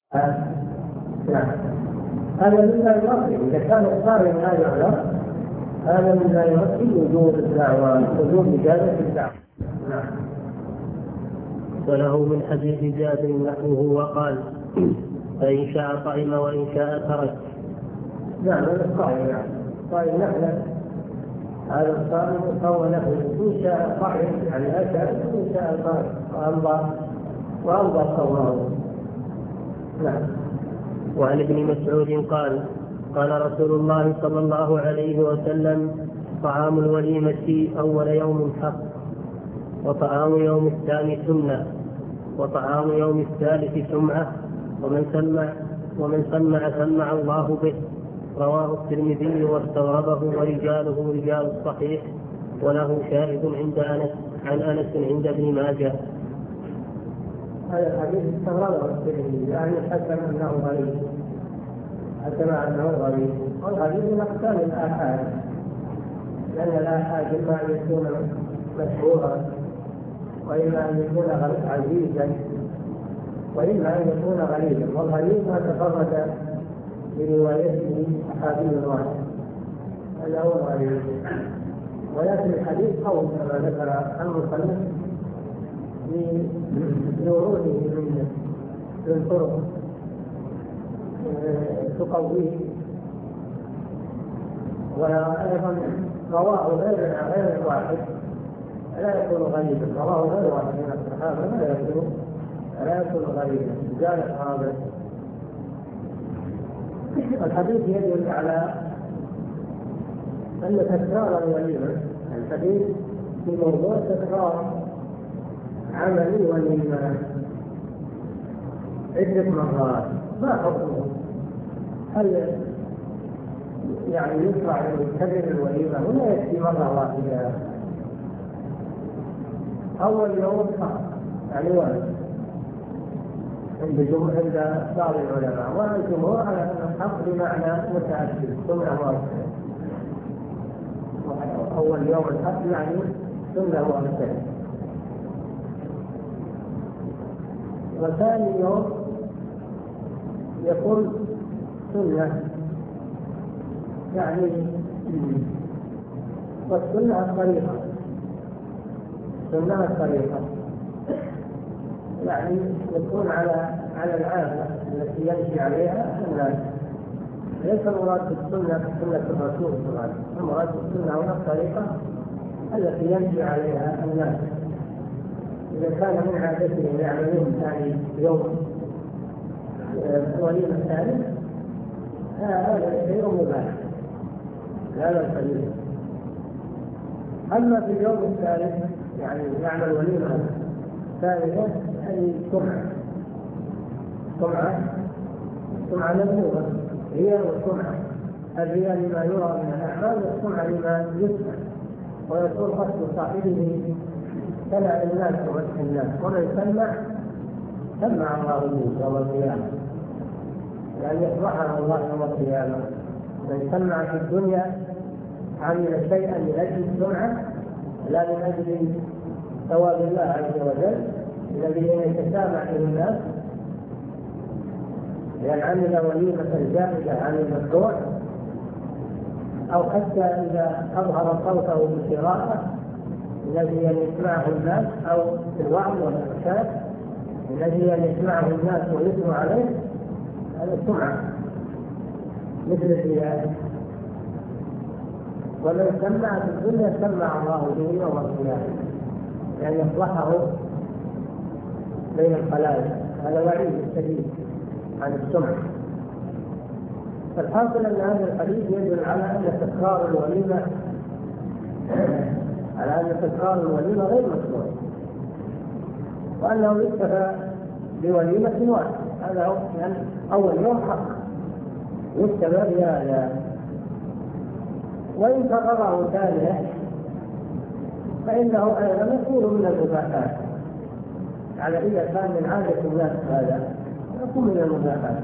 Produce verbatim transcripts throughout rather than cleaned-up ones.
نعم. هذا مما يؤكد إذا كان القارئ لا يعلم، هذا مما يؤكد وجوب الدعوة، وجوب إجابة الدعوة. نعم. وله من حديث جابر نحوه وقال: فإن شاء طعم وإن شاء ترك. نعم هذا الصائم، يعني الصائم نحن هذا الصائم فهو له إن شاء طعم يعني أكل، وإن شاء ترك وأمضى وأمضى صومه. نعم. وعن ابن مسعود قال: قال رسول الله صلى الله عليه وسلم: طعام الوليمة أول يوم حق، وطعام يوم الثاني سنة، وطعام يوم الثالث سمعة، ومن سمع ومن سمع سمع الله به. رواه الترمذي واستغربه ورجاله رجال الصحيح، وله شاهد عند أنس عن أنس عند ابن ماجه. هذا الحديث استغربه الترمذي، يعني حكم أنه غريب، حكم أنه غريب. والغريب من أقسام الآحاد، لأن الآحاد إما أن يكون مشهورا، وإما أن يكون عزيزا، وإما أن يكون غريبا. والغريب ما تفرد بروايته أحاديث واحد، هذا هو الغريب. ولكن الحديث قول كما ذكر المصنف لوروده من طرق تقويه، وأيضا رواه غير غير واحد لا يكون غريبا، رواه غير واحد من الصحابة لا يكون لا يكون غريبا. جاء هذا الحديث يدل على أن تكرار الوليمة، الحديث في موضوع تكرار عمل الوليمة عدة مرات. ما حكمه؟ هل يعني يشرع أن يكرر الوليمة ولا يكفي مرة واحدة؟ أول يوم حق يعني واحد عند جمهور عند بعض العلماء، والجمهور على أن الحق بمعنى متعدد سنة واحدة. أول يوم الحق يعني سنة واحدة. وثاني يوم يكون سنة، يعني والسنة الطريقة، سنة الطريقة يعني يكون على على العادة التي يمشي عليها الناس. ليس المراد بالسنة سنة الرسول صلى الله عليه وسلم، المراد بالسنة هنا الطريقة التي يمشي عليها الناس. إذا كان من عادتهم يعملون ثاني يوم وليمة الثالث، هذا شيء مباح هذا القليل. أما في اليوم الثالث يعني يعمل وليمة ثالثة، هذه سمعة سمعة سمعة مذمومة، هي والسمعة. الرياء لما يرى من الأعمال، والسمعة لما يسمع، ويكون قصد صاحبه سمع الناس ومدح الناس. ومن سمع سمع الله به يوم القيامة، يعني يفرحه الله يوم القيامة. من سمع في الدنيا عمل شيئا لأجل السمعة لا من أجل ثواب الله عز وجل الذي يتسامع به الناس، لأن عمل وليمة زائدة عن المشروع، أو حتى إذا أظهر صوته بالقراءة الذي يسمعه الناس، أو الوعظ والإرشاد الذي يسمعه الناس ويثنوا عليه، هذا سمعة مثل الرياء. ومن سمع في الدنيا سمع الله به يوم القيامة، يعني يصلحه بين الخلائق. هذا وعيد شديد عن السمع. فالحاصل أن هذا الحديث يدل على أن تكرار الوليمة على أن تكرار الوليمة غير مشروع، وأنه يكتفى بوليمة واحدة. هذا هو يعني أول يوم حق يكتفى بهذا. وإن كرره ثانية فإنه أيضا يكون من المباحات، على إذا كان من عادة الناس هذا يكون من المباحات.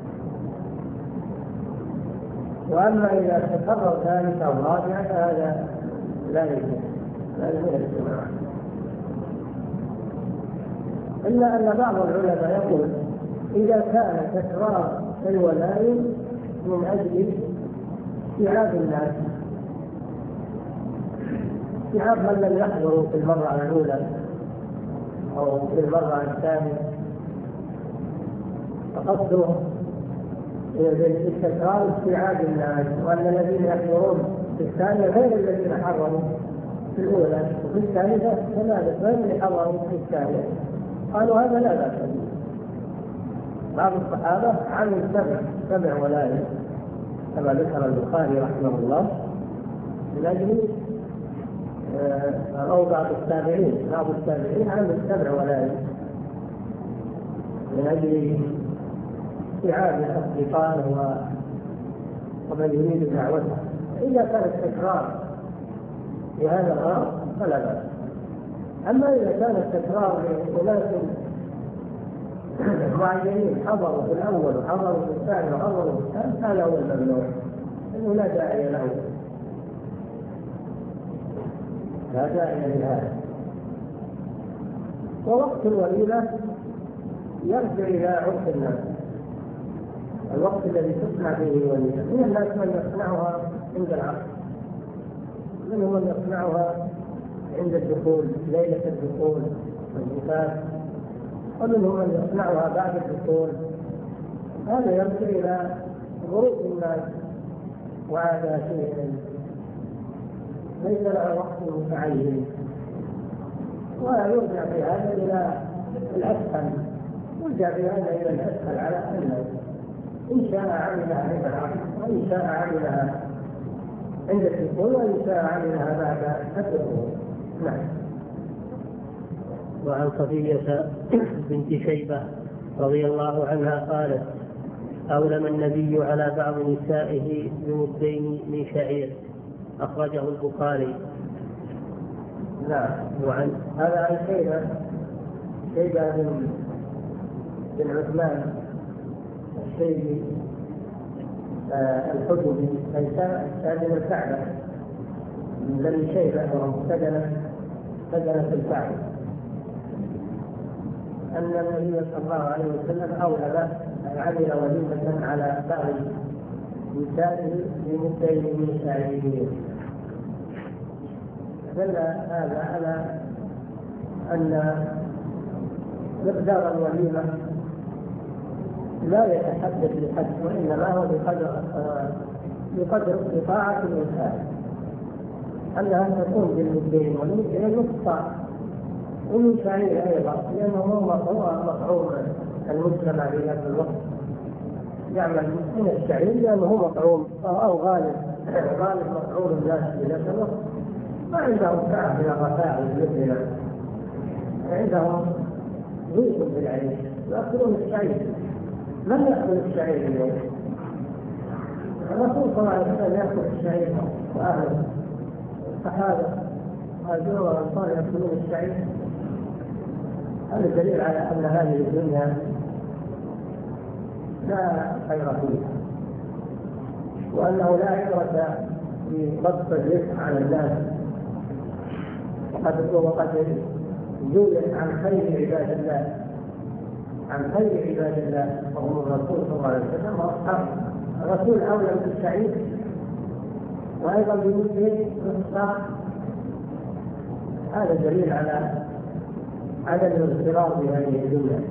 وأما إذا تكرر ثالث أو رابع فهذا لا يجوز، لا يجوز الاجتماع. إلا أن بعض العلماء يقول إذا كان تكرار الولاء من أجل استيعاب الناس، استيعاب من لم يحضروا في المرة الأولى أو في المرة الثانية، فقصده بالتكرار استيعاب الناس، وأن الذين يحضرون في الثانية غير الذين حضروا في الأولى، وفي الثالثة كذلك غير اللي حضروا في الثانية. قالوا هذا لا بأس به. بعض الصحابة عملوا سبع سبع ولاية كما ذكر البخاري رحمه الله، من أجل أو بعض التابعين بعض التابعين عملوا سبع ولاية من أجل استيعاب أصدقائه ومن يريد دعوته. إذا كان التكرار بهذا الغرض فلا بأس. أما إذا كان التكرار لأناس معينين حضروا في الأول وحضروا في الثاني وحضروا في الثالث، هذا هو الممنوع، إنه لا داعي له، لا داعي لهذا. ووقت الوليمة يرجع إلى عرف الناس، الوقت الذي تصنع فيه الوليمة. من الناس من يصنعها عند العصر، منهم من يصنعها عند الدخول، ليلة الدخول والزفاف، ومنهم من يصنعها بعد الدخول. هذا يرجع إلى ظروف الناس وعاداتهم، ليس لها وقت متعين، ويرجع في هذا إلى الأسهل، يرجع في هذا إلى الأسهل على الناس. إن شاء عملها عند العصر، وإن شاء عملها عند الدخول، وإن شاء عملها بعد الدخول. نعم. وعن صفية بنت شيبة رضي الله عنها قالت: أولم النبي على بعض نسائه بمدين من شعير، أخرجه البخاري. نعم. وعن هذا عن شيبة شيبة بن بن عثمان الشيبي آه الحجبي، ساكن الكعبة من بني شيبة، وسكن سكن في الكعبة، أن النبي صلى الله عليه وسلم أوهب عمل وليمة على بعض نسائه بمدين من شعير. دل هذا على أن مقدار الوليمة لا يتحدد بحد، وإنما هو بقدر بقدر استطاعة الإنسان، أنها تكون بالمدين، والمدين يقطع ومن شعير أيضا، لأنه هو مطعوم المجتمع في ذات الوقت، يعمل من الشعير لأنه هو مطعوم أو غالب غالب مطعوم الناس في ذات الوقت، ما عندهم سعة من الرفاع مثلنا، عندهم ضيق بالعيش، يأكلون الشعير. من يأكل الشعير اليوم؟ الرسول صلى الله عليه وسلم يأكل الشعير، وأهله الصحابة هاجروا والأنصار يأكلون الشعير. هذا دليل على أن هذه الدنيا لا خير فيها، وأنه لا عبرة بضبط الرزق على الناس، وقد وقد جولت عن خير عباد الله عن خير عباد الله وهم الرسول صلى الله عليه وسلم واصحابه. الرسول اولى بالسعيد وايضا بمده الصح. هذا دليل على عدم الاغترار بهذه الدنيا،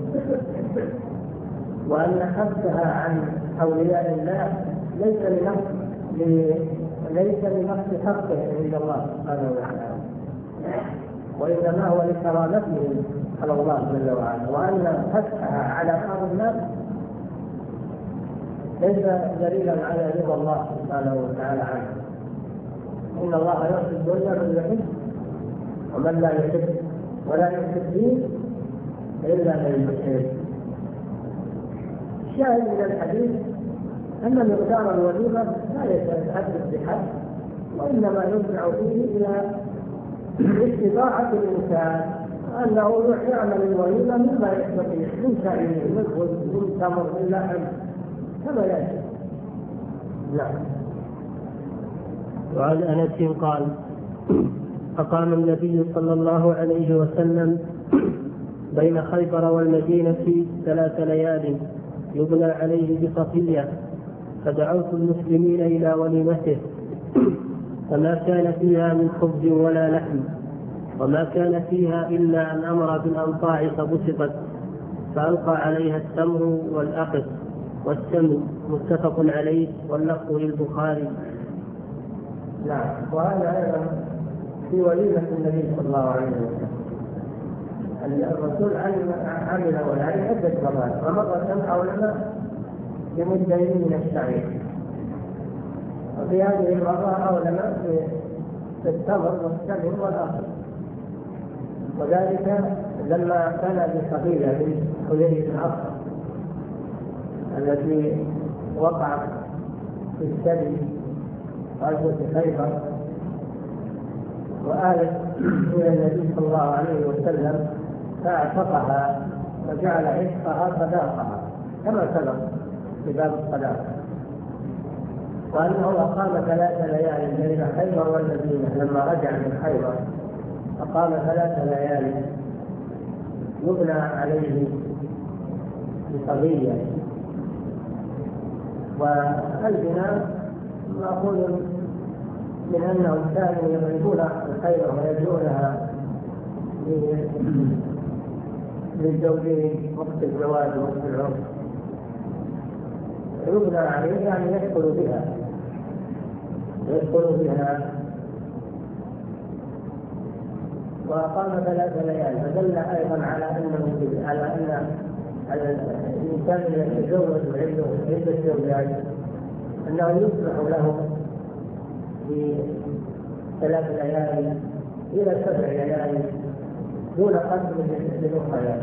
وان حثها عن اولياء الله ليس لنقص ليس لنقص حقه عند الله سبحانه وتعالى، وإنما هو لكرامتهم على الله جل وعلا، وأن فتحها على بعض الناس ليس دليلا على رضا الله سبحانه وتعالى عنه. إن الله يحب من يحب، ومن لا يحب ولا يحب دين إلا من يحب. الشاهد من الحديث أن مقدار الوليمة لا يتحدث بحد، وإنما يرجع فيه إلى استطاعة الإنسان أنه يعمل الوليمة مما يستطيع من شعير من خبز من تمر من لحم كما يأتي. نعم. وعن أنس قال: أقام النبي صلى الله عليه وسلم بين خيبر والمدينة ثلاث ليال يبنى عليه بصفية، فدعوت المسلمين إلى وليمته، فما كان فيها من خبز ولا لحم، وما كان فيها إلا أن أمر بالأنطاع فبسطت، فألقى عليها التمر والأقط والسمن، متفق عليه واللفظ للبخاري. نعم. وهذا أيضا في وليمة النبي صلى الله عليه وسلم. الرسول عمل ولعل عدة مرات، ومرة حولنا بمدين من الشعير، وفي هذه المرة حولنا في التمر والسمن والأقط، وذلك لما كان بقبيلة من حيي بن أخطر التي وقعت في السبي غزوة خيبر، وآلت إلى النبي صلى الله عليه وسلم فاعتقها وجعل عتقها صداقها كما سبق في باب الصداقة، وأنه أقام ثلاث ليال بين خيبر والمدينة. لما رجع من خيبر أقام ثلاث ليال يبنى عليه بقضية، والبناء مأخوذ من أنهم كانوا يضربون الخيبر ويجعلونها للزوجين وقت الزواج ووقت العرس، يبنى عليه يعني يدخل بها يدخل بها وأقام ثلاث ليال، فدل أيضا على أنه على أن الإنسان يتزوج وعنده عدة زوجات أنه يصلح له في ثلاث ليالي إلى سبع ليالي دون قدر للأخرى،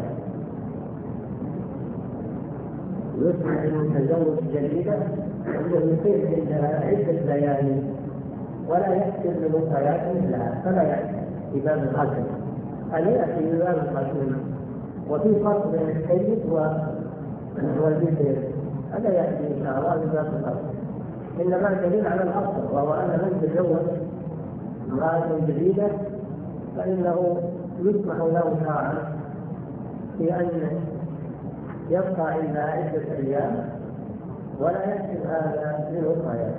يصبح المتزوج جديدا أنه يصير عندها عدة ليالي ولا يحسن للأخريات مثلها، فلا يحسن في باب القتل، أن يأتي في باب القتل. وفي فرق بين السيد والبكر، هذا يأتي إن شاء الله في باب القتل، إنما الدليل على الأصل، وهو أن من تزوج امرأة جديدة فإنه يسمح له شرعا في أن يبقى عندها عدة أيام ولا يحسب هذا للأخرى.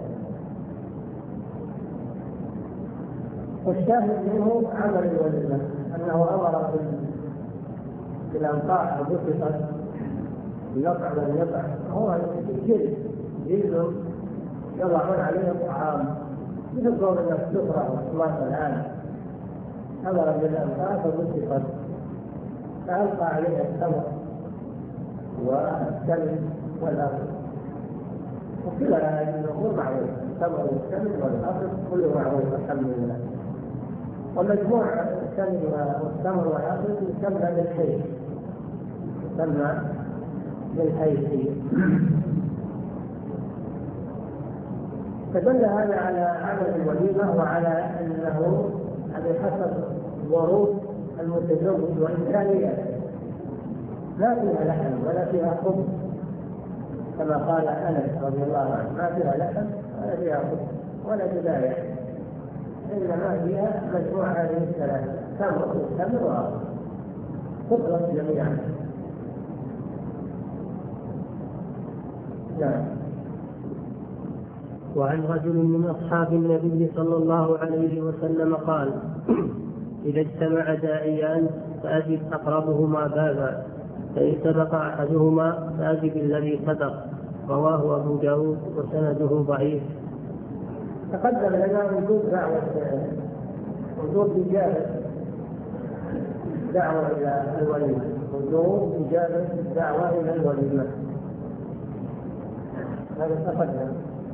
والشاهد منه عمل الوليمة أنه أمر بالأنقاع وبسطت يقع من يقع، هو جلد جلد يضعون عليه الطعام مثل قول الناس سفرة والصلاة الآن، أمر بالأنقاع فبسطت فألقى عليها التمر والسمن والأرض، وكلا هذه الأمور معروفة، التمر والسمن والأرض كله معروف الحمد لله. ومجموع السمن والتمر والأرض يسمى بالحيث، يسمى بالحيث. فدل هذا على عمل الوليمة وعلى أنه بحسب ظروف المتزوج وإمكانياته، لا فيها لحم ولا فيها خبز كما قال أنس رضي الله عنه، ما فيها لحم ولا فيها خبز ولا بداية، إنما فيها مجموعة هذه الثلاثة، تمر وتمر وأرض تطلق جميعا. نعم. وعن رجل من أصحاب النبي صلى الله عليه وسلم قال: إذا اجتمع داعيان فأجب أقربهما بابا، فإن سبق أحدهما فأجب الذي سبق. رواه أبو داود وسنده ضعيف. تقدم لنا وجود دعوة وجود إجابة دعوة إلى الوليمة، وجود إجابة دعوة إلى الوليمة، هذا تقدم.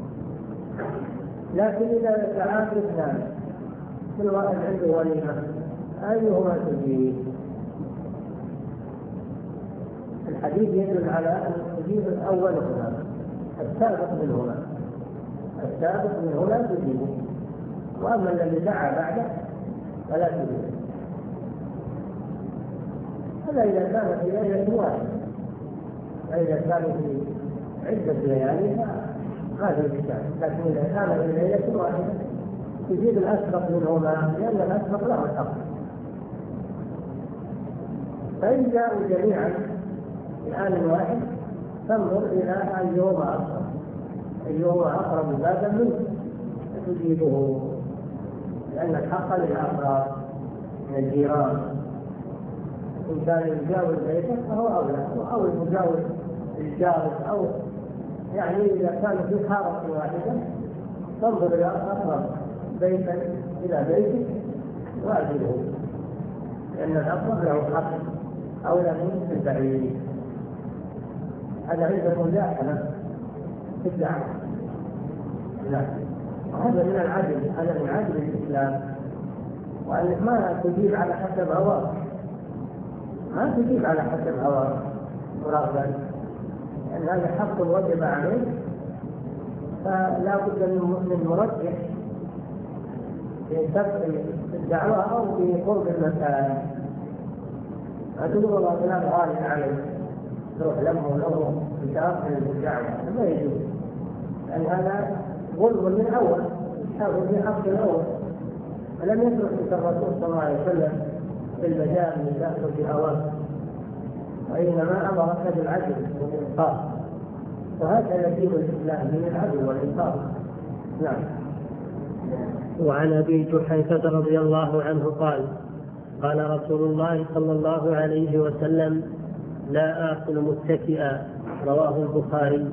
لكن إذا تعاقد اثنان كل واحد عنده وليمة أيهما تجيب؟ الحديث يدل على أن تجيب الأول هنا السابق منهما، السابق منهما تجيبه، وأما الذي دعا بعده فلا تجيبه. هذا إذا كان في ليلة واحدة، فإذا كان في عدة ليالي هذا الكتاب، لكن إذا كان في ليلة واحدة تجيب الأسبق منهما، لأن الأسبق له الحق. فإن جاءوا جميعا في آن واحد تنظر إلى أيهما أقرب أيهما أقرب بابا منه تجيبه، لأن الحق للأقرب من الجيران. إن كان يجاوز بيته فهو أولى، أو المجاور الجارس، أو يعني إذا كان في حارة واحدة تنظر إلى أقرب بيتا إلى بيتك واجبه، لأن الأقرب له حق أولى من البعيد. هذا عندكم مداخلة في الدعوة. لا، هذا من العدل، هذا من عدل الإسلام، وأنك ما تجيب على حسب هواك، ما تجيب على حسب هواك ورغبا، لأن هذا حق وجب عليك، فلا بد من مرجح في سبب الدعوة أو في قرب المسائل. أقول والله فلان غالي عليك تروح لمه له بتأخر الدعوة، ما يجوز، لأن هذا ظلم من الأول، هذا في حق الأول. فلم يترك الرسول صلى الله عليه وسلم في المجال من داخل في هواه، وإنما أمرنا بالعدل والإنصاف، وهذا دين الإسلام من العدل والإنصاف. نعم. وعن أبي جحيفة رضي الله عنه قال قال رسول الله صلى الله عليه وسلم: لا آكل متكئا، رواه البخاري.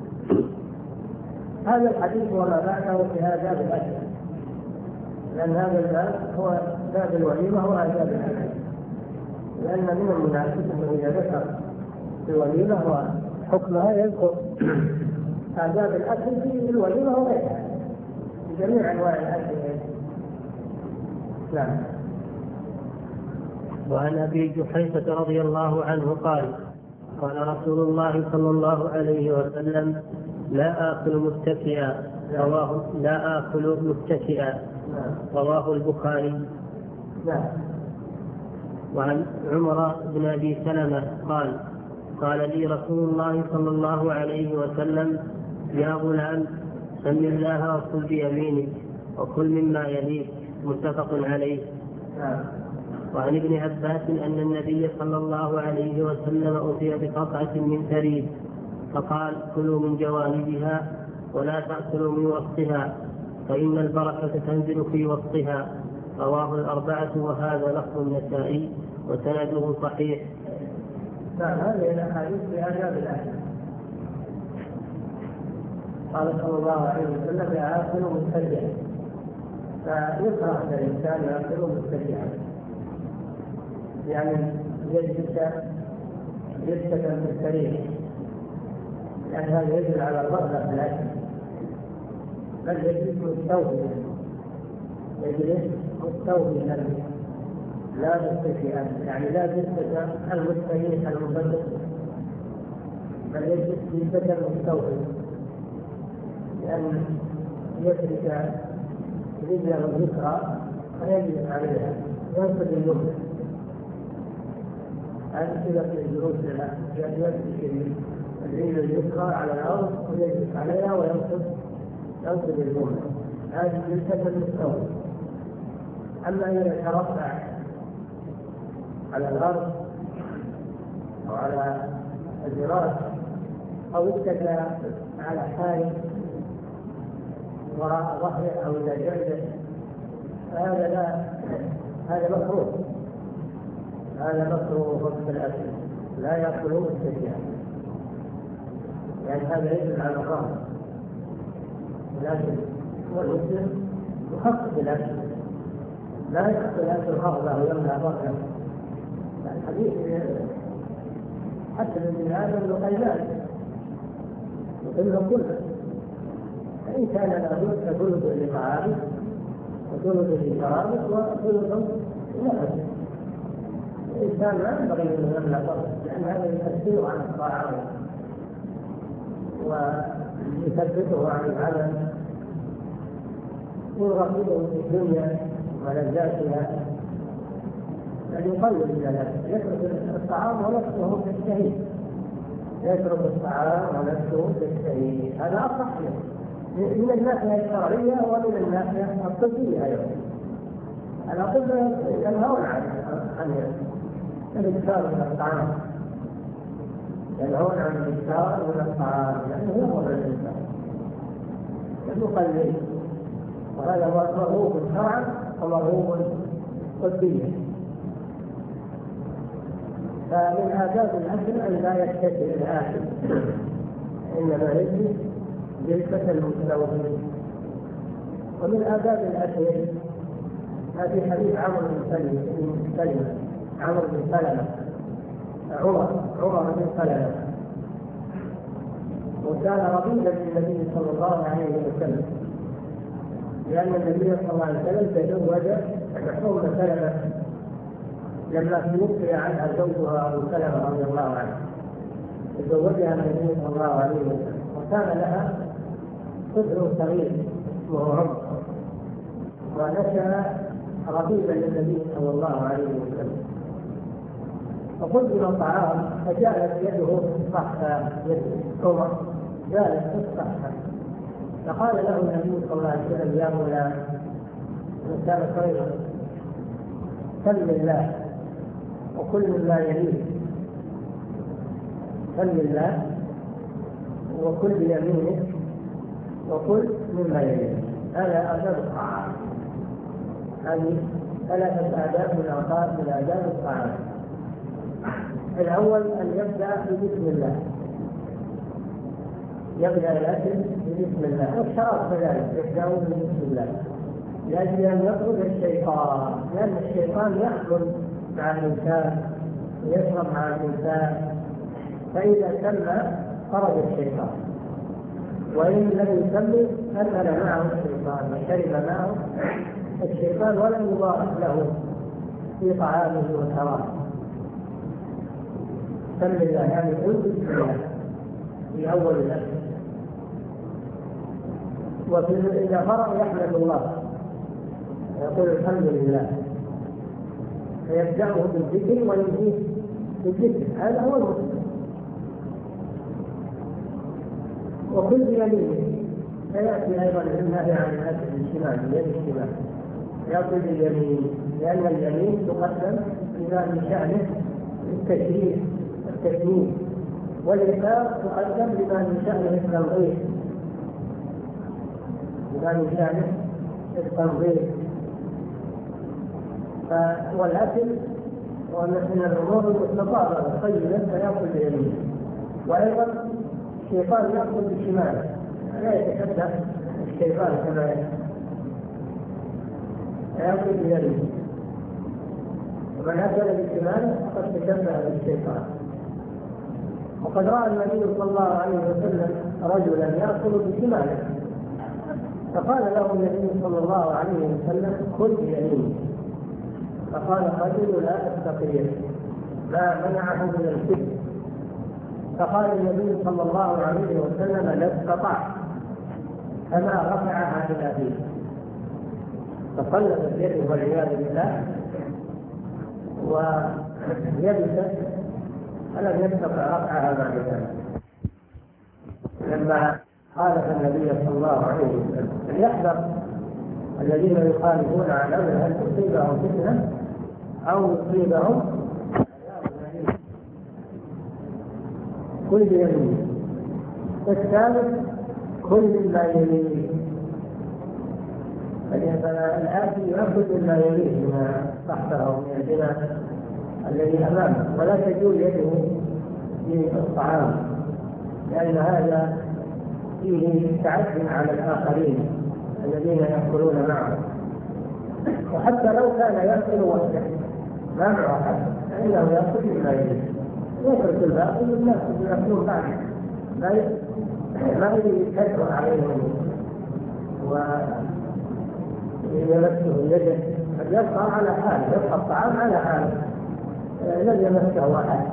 هذا الحديث وما بعده في هذا الأكل، لأن هذا الباب هو باب الوليمة وآداب الأكل، لأن من المناسب أنه إذا ذكر في الوليمة وحكمها يذكر آداب الأكل في الوليمة وغيرها، في جميع أنواع الأكل. نعم. وعن أبي جحيفة رضي الله عنه قال قال رسول الله صلى الله عليه وسلم: لا آكل متكئا، رواه لا آكل متكئا، رواه البخاري. نعم. وعن عمر بن أبي سلمة قال قال لي رسول الله صلى الله عليه وسلم: يا غلام، سم الله وكل بيمينك وكل مما يليك، متفق عليه. نعم. وعن ابن عباس أن النبي صلى الله عليه وسلم أتي بقطعة من ثريد فقال: كلوا من جوانبها ولا تأكلوا من وسطها، فإن البركة تنزل في وسطها، رواه الأربعة، وهذا لفظ النسائي وسنده صحيح. نعم. هذه الأحاديث في آداب الأكل. قال صلى الله عليه وسلم: يأكل متكئا، فيكره الإنسان يأكل متكئا، يعني يجلس جلسة مستريحة، يعني هذا يدل على الرغبة في الأكل، بل يجلس مستوفيا، يجلس مستوفيا لا متكئا، يعني لا جلسة المستريح المبدل، بل يجلس جلسة مستوفيا، لأن يترك رجله اليسرى فيجلس عليها ينصب اليمنى. هذه صفة الجلوس لها، يمسك الرجل اليسرى على الأرض ويجلس عليها وينصب ينصب اليمنى، هذه جلسة المستوى. أما إذا ترفع على الأرض أو على الفراش أو اتكى على حاله وراء ظهره أو إلى جنبه، فهذا لا، هذا مكروه، هذا مكروه وقت الأكل، لا يأكلون الشجاع، يعني هذا يدل على الرغبة. لكن والمسلم يخفف الأكل، لا يأكل الأكل رغبة ويمنع رغبة. الحديث حتى من هذا اللقيمان يقول كله، فإن كان لابد ثلث لطعامك وثلث لشرابك وثلث لنفسك. الإنسان لا ينبغي أن يمنع طرفه، لأن هذا يكثره عن الطاعة ويثبته عن العمل ويرغبه في الدنيا ولذاتها، بل يقلل من ذلك، يترك الطعام ونفسه تشتهي، يترك الطعام ونفسه تشتهي، هذا أصح من الناحية الشرعية ومن الناحية الطبية أيضا. الأطباء ينهون عن الإكثار من الطعام، ينهون عن الإكثار من الطعام لأنه يضر الإنسان المقلل، وهذا مرغوب شرعا ومرغوب طبيا. فمن آداب الأكل أن لا يكتفي الآكل، إنما يجلس جلسة المتلوثين. ومن آداب الأكل هذه حديث عمرو بن سلمة عمرو بن سلمة عمر عمر بن سلمة، وكان رضيا للنبي صلى الله عليه وسلم، لأن النبي صلى الله عليه وسلم تزوج أم سلمة لما توفي عنها زوجها أبو سلمة رضي الله عنه، تزوجها النبي صلى الله عليه وسلم، وكان لها طفل صغير اسمه رب، ونشأ رقيبا للنبي صلى الله عليه وسلم. فقدم الطعام فجاءت يده تحت يد عمر، جاءت تحت، فقال له النبي صلى الله عليه وسلم: يا غلام، كان صغيرا، سل الله وكل مما يليك، سل الله وكل بيمينك وكل مما يليك. هذا آداب الطعام، هذه ثلاثة آداب من آداب من آداب الطعام. الأول أن يبدأ بسم الله، يبدأ الأكل بسم الله، والشراب كذلك يبدأ بسم الله، لأجل أن يخرج الشيطان، لأن الشيطان يأكل مع الإنسان ويشرب مع الإنسان، فإذا سمى خرج الشيطان، وإن لم يسمي أكل معه الشيطان وشرب معه الشيطان ولم يضاعف له في طعامه وشرابه. سم الله يعني قل بسم الله في أول الأكل، وفي إذا فرغ يحمد الله يقول الحمد لله، فيبدأه بالذكر وينهيه بالذكر، هذا هو المسلم. وكل بيمينه، فيأتي أيضا النهي عن الأكل بالشمال بيد الشمال، يأكل باليمين، لأن اليمين تقدم بما من شأنه التشريف التسميم، واليسار تقدم بما من شأنه التنظيف، بما من شأنه التنظيف. والأكل ومن الأمور المستطابة الطيبة فيأكل باليمين، وأيضا الشيطان يأكل بالشمال، لا يتشبه الشيطان كما يأكل باليمين، ومن أكل بالشمال فقد تشبه بالشيطان. وقد رأى النبي صلى الله عليه وسلم رجلا يأكل بشماله، فقال له النبي صلى الله عليه وسلم: كل بيمينك. فقال الرجل: لا أستطيع، ما منعه من الكذب. فقال النبي صلى الله عليه وسلم: لا استطعت، فما رفعها إلى فيه، فقلبت يده والعياذ بالله ويبست، فلم يستطع رفعها بعد ذلك. لما خالف النبي صلى الله عليه وسلم. فليحذر الذين يخالفون عن امره ان تصيبهم فتنه او يصيبهم كل بيمينه. الثالث كل ما يليه، فالآتي يأخذ مما يليه من تحته أو من البناء الذي أمامه، ولا تجول يده في الطعام، لأن هذا فيه تعدي على الآخرين الذين يأكلون معه. وحتى لو كان يأكل وحده ما معه أحد فإنه يأكل مما يليه، يترك الباقي للناس يأكلون بعد، ما يكثر عليهم ويمسه يده، قد يبقى على حاله، يبقى الطعام على حاله لم يمسه أحد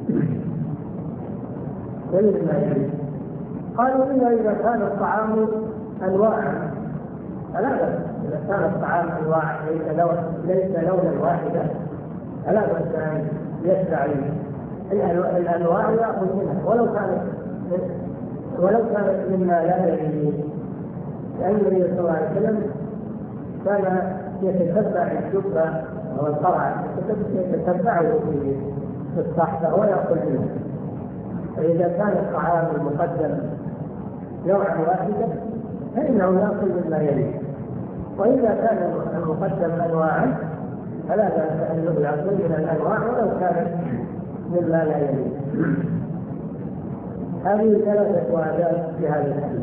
غير ما يليه. قالوا إلا إذا كان الطعام أنواعا فلا بأس، إذا كان الطعام أنواع ليس لون ليس لونا واحدا فلا بأس أن يشرع الأنواع يأخذ منها ولو كانت ولو كانت مما لا يليه، لأن النبي صلى الله عليه وسلم كان يتتبع الجبة أو القرع يتتبعه في الصحفة ويأكل منه. فإذا كان الطعام المقدم نوعا واحدا فإنه يأكل مما يليه، وإذا كان المقدم أنواعا فلا بأس أن يأكل من الأنواع ولو كانت مما لا يليه. هذه ثلاثة آداب في هذا الحديث.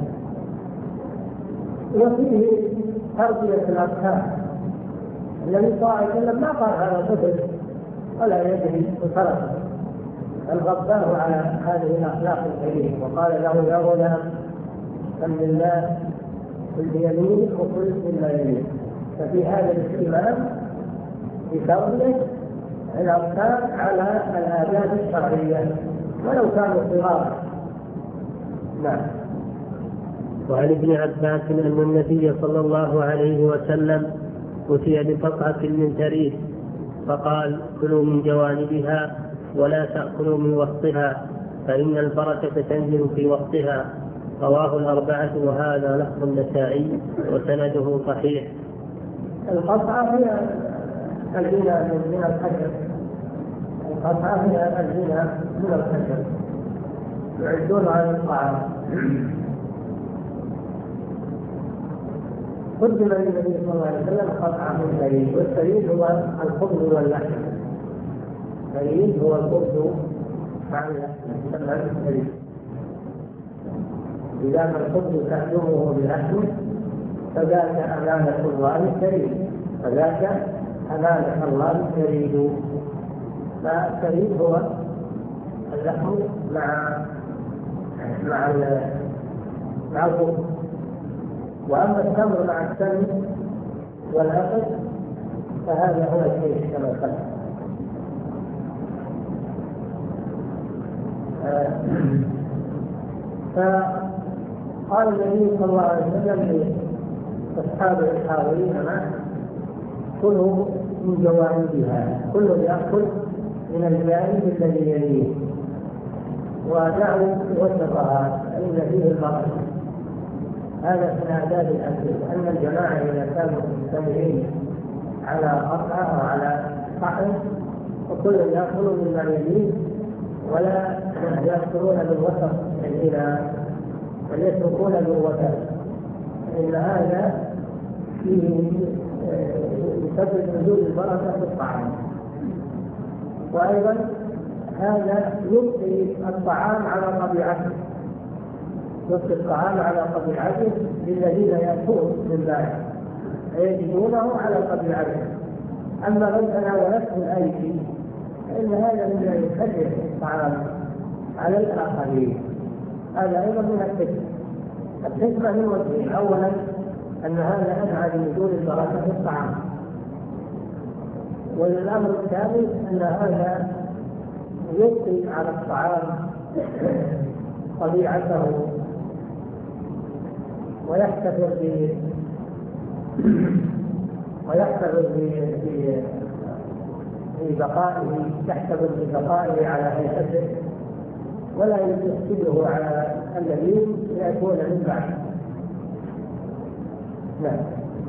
وفيه تربية الأطفال. النبي صلى الله عليه وسلم ما قال هذا طفل ولا يدري وتركه، بل غضبه على هذه الأخلاق الكريمة وقال له يا غلام سم الله كل بيمينك وكل مما يليك. ففي هذا الاهتمام بتربية الأطفال على الآداب الشرعية ولو كانوا صغارا. نعم. وعن ابن عباس أن النبي صلى الله عليه وسلم أتي بقطعة من ثريد فقال كلوا من جوانبها ولا تأكلوا من وسطها فإن البركة تنزل في وسطها. رواه الأربعة وهذا لفظ النسائي وسنده صحيح. القطعة هي الزنا من الحجر. القطعة هي الزنا من الحجر يعدون عن الطعام. قدم للنبي صلى الله عليه وسلم قطعة من ثريد، والثريد هو الخبز واللحم. الثريد هو الخبز مع اللحم يسمى الثريد. إذا ما الخبز تحجمه بلحم فذاك أمانة الله الثريد، فذاك أمانة الله الثريد. فالثريد هو اللحم مع مع مع الخبز. وأما التمر مع السمن والعسل فهذا هو الشيء كما قال. فقال النبي صلى الله عليه وسلم لأصحابه الحاضرين معه كلوا من جوانبها، كل يأكل من الجانب الذي يليه ودعوا وسطها فإن فيه البركة. هذا من آداب الأكل، أن الجماعة إذا كانوا مجتمعين على قطعة أو على طعم وكل يأكل مما يليه ولا يأكلون من وسط الإناء بل يتركون من وسط، فإن هذا فيه يسبب نزول البركة في الطعام. وأيضا هذا يبقي الطعام على طبيعته، يبقي الطعام على طبيعته للذين يأكلون من ذلك فيجدونه على طبيعته. أما من تناولته الأيدي فإن هذا مما يكثر الطعام على الآخرين. هذا أيضا من الحكمة. الحكمة من وجهين: أولا أن هذا أدعى لنزول البركة في الطعام، والأمر الثاني أن هذا يبقي على الطعام طبيعته ويحتفظ ب ويحتفظ ببقائه يحتفظ ببقائه على هيئته ولا يفسده على الذين يأتون من بعده. نعم.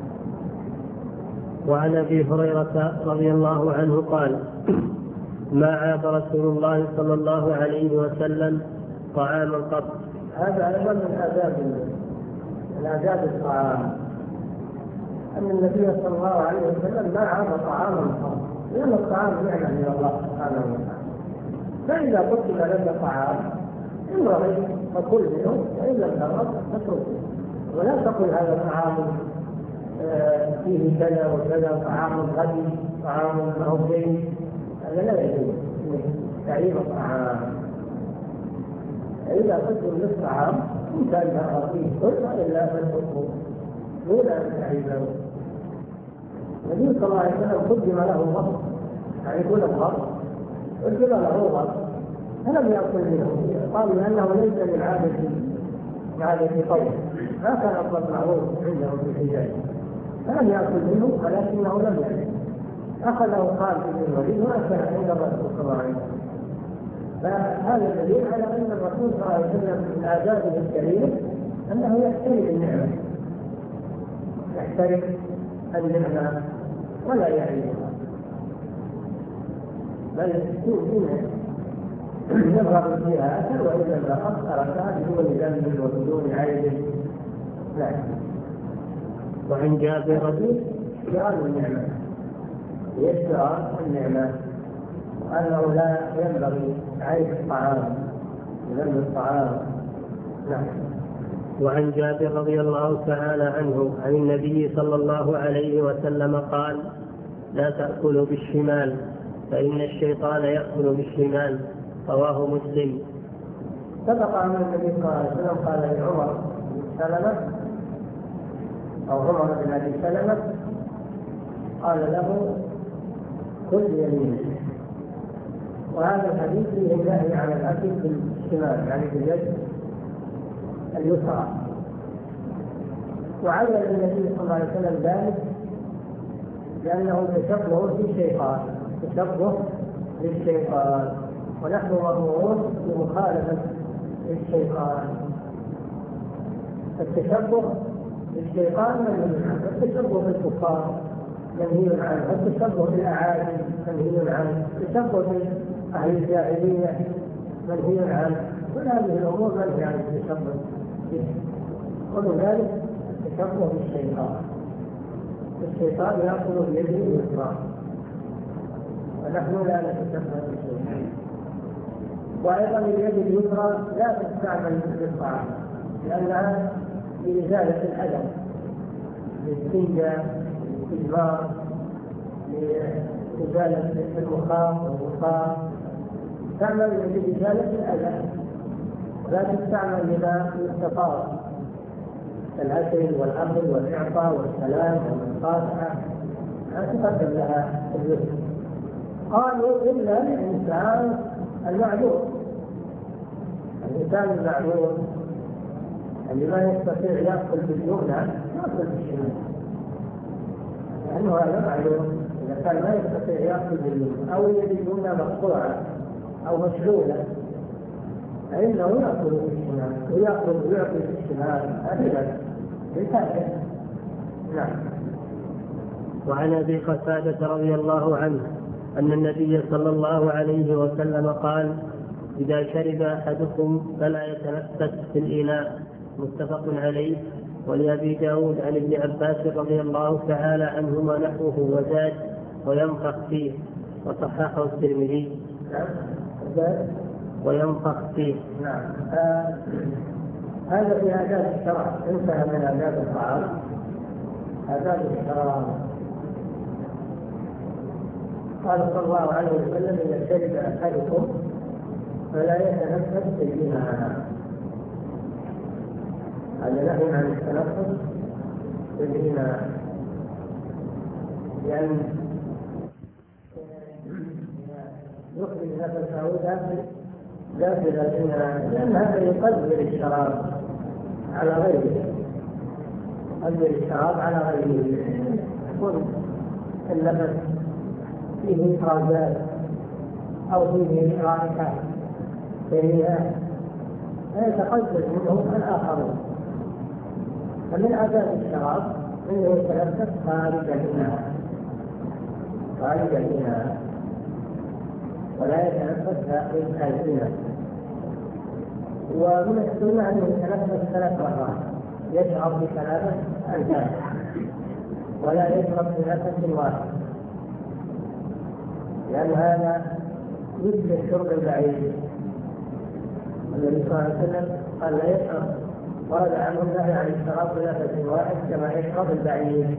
وعن أبي هريرة رضي الله عنه قال: ما عاب رسول الله صلى الله عليه وسلم طعاما قط. هذا أيضا من آداب الآداب الطعام، أن النبي صلى الله عليه وسلم ما عاب طعاما قط، لأن الطعام نعمة من الله سبحانه وتعالى. فإذا قدم لك طعام إن رغبت فكل منه وإن لم ترغب فاتركه، ولا تقل هذا طعام فيه كذا وكذا، طعام غني، طعام موضعي، هذا لا يجوز تعيب الطعام. إذا قدم للطعام إن كان ترغب فيه كل إلا فاتركه دون أن تعيبه. النبي صلى الله عليه وسلم قدم له غضب، يعني يقول الغضب قدم له غضب فلم يأكل منه، قالوا لأنه ليس من عادة عادة قوم، ما كان أطلق معروف عندهم في الحجاز، فلم يأكل منه ولكنه لم يأكل، أخذه خالد بن الوليد وأكل عند الرسول صلى الله عليه وسلم. فهذا دليل على أن الرسول صلى الله عليه وسلم من آدابه الكريمة أنه يحترم النعمة، يحترم النعمة ولا يعيبها. بل فيما يرغب فيها أكل، وإن لم يرغب تركها بدون ذنب وبدون عيب. لا. وعن جابر رضي اشتغال النعمة، اشتغال النعمة، وأنه لا ينبغي عيب الطعام ذنب الطعام. نعم. وعن جابر رضي الله تعالى عنه عن النبي صلى الله عليه وسلم قال: لا تأكلوا بالشمال فإن الشيطان يأكل بالشمال. رواه مسلم. سبق أن النبي صلى الله عليه وسلم قال لعمر بن سلمة أو عمر بن أبي سلمة، قال له: كل يمينك. وهذا الحديث فيه النهي عن الأكل بالشمال، يعني باليد اليسرى. وعلل النبي صلى الله عليه وسلم ذلك لأنه تشبه بالشيطان، تشبه بالشيطان، ونحن مأمورون بمخالفة الشيطان. التشبه بالشيطان منهي عنه، التشبه بالكفار منهي عنه، التشبه بالأعاجم منهي عنه، التشبه بأهل الجاهلية منهي عنه. كل هذه الأمور منهي عن التشبه به، ومن ذلك التشبه بالشيطان. الشيطان يأكل بيده اليسرى، ونحن لا نتشبه بالشيطان. وأيضا اليد اليسرى لا تستعمل للطعام، لأنها لإزالة الأذى، للاستنجاء، للاستجمار، لإزالة المخاط والوقار، تعمل لإزالة الأذى، لا تستعمل لما يستطاع الأكل والأخذ والإعطاء والسلام والمقاطعة، لا تقدم لها اليسر. قالوا إلا الإنسان المعذور، الإنسان المعذور اللي ما يستطيع يأكل باليمنى يأكل بالشمال، لأنه هذا معذور. إذا كان ما يستطيع يأكل باليمنى أو يد اليمنى مقطوعة أو مشلولة فإنه يأكل بالشمال، ويأكل ويعطي بالشمال أبدا بالتأكيد. نعم. وعن أبي قتادة رضي الله عنه أن النبي صلى الله عليه وسلم قال: إذا شرب أحدكم فلا يتنفس في الإناء. متفق عليه. ولأبي داود عن ابن عباس رضي الله تعالى عنهما نحوه وزاد: وينفخ فيه. وصححه الترمذي. وينفخ فيه. نعم. آه هذا في آداب الشرع، انتهى من آداب الطعام. آداب الشرع قال صلى الله عليه وسلم: إذا شرب أحدكم فلا يتنفس في الإناء. هذا نهي عن التنفس في الإناء، لأن يخرج نفسه داخل داخل الإناء، لأن هذا يقدر الشراب على غيره، يقدر الشراب على غيره، يكون النفس فيه إخراجات أو فيه رائحة كريهة فيتقدر منه الآخرون. فمن آداب الشراب أنه يتنفس خارج الإناء، خارج الإناء، ولا يتنفس داخل الإناء. ومن السنة أنه يتنفس ثلاث مرات، يشعر بثلاثة أنفاس ولا يشرب بنفس واحد، لأن هذا مثل الشرب البعيد. النبي صلى الله عليه وسلم قال: لا يشرب، ورد عنه النهي عن الشراب بنفس واحد كما يشرب البعيد.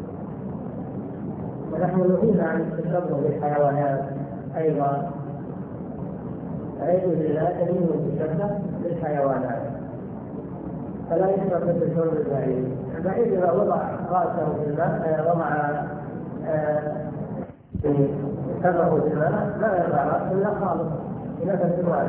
ونحن نهينا عن التشرب بالحيوانات أيضا، أعوذ بالله من التشبه بالحيوانات، فلا يشرب مثل شرب البعيد. البعيد إذا وضع رأسه في الماء، وضع كبه في الماء، لا يضع رأسه إلا خالص بنفس واحد.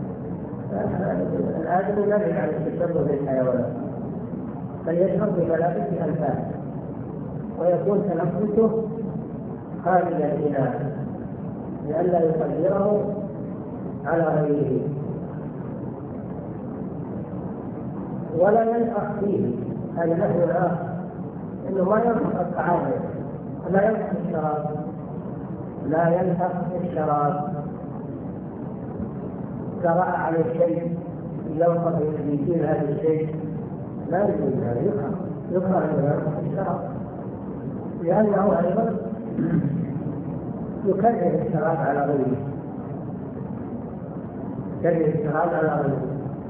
الآدمي لا يجب عن التشبه بالحيوانات، بل يشرب بثلاثة أنفاس، ويكون تنفسه خارج الإناء لئلا يقدره على غيره. ولا ينفخ فيه، هذا نحو آخر، إنه ما ينفخ الطعام ولا ينفخ الشراب، لا ينفخ الشراب، قرأ على الشيء ينفخ يشيل هذا الشيء لا يجوز، هذا يكره يكره أن ينفخ الشراب، لأنه أيضا يكره الشراب على غيره، يكره الشراب على غيره.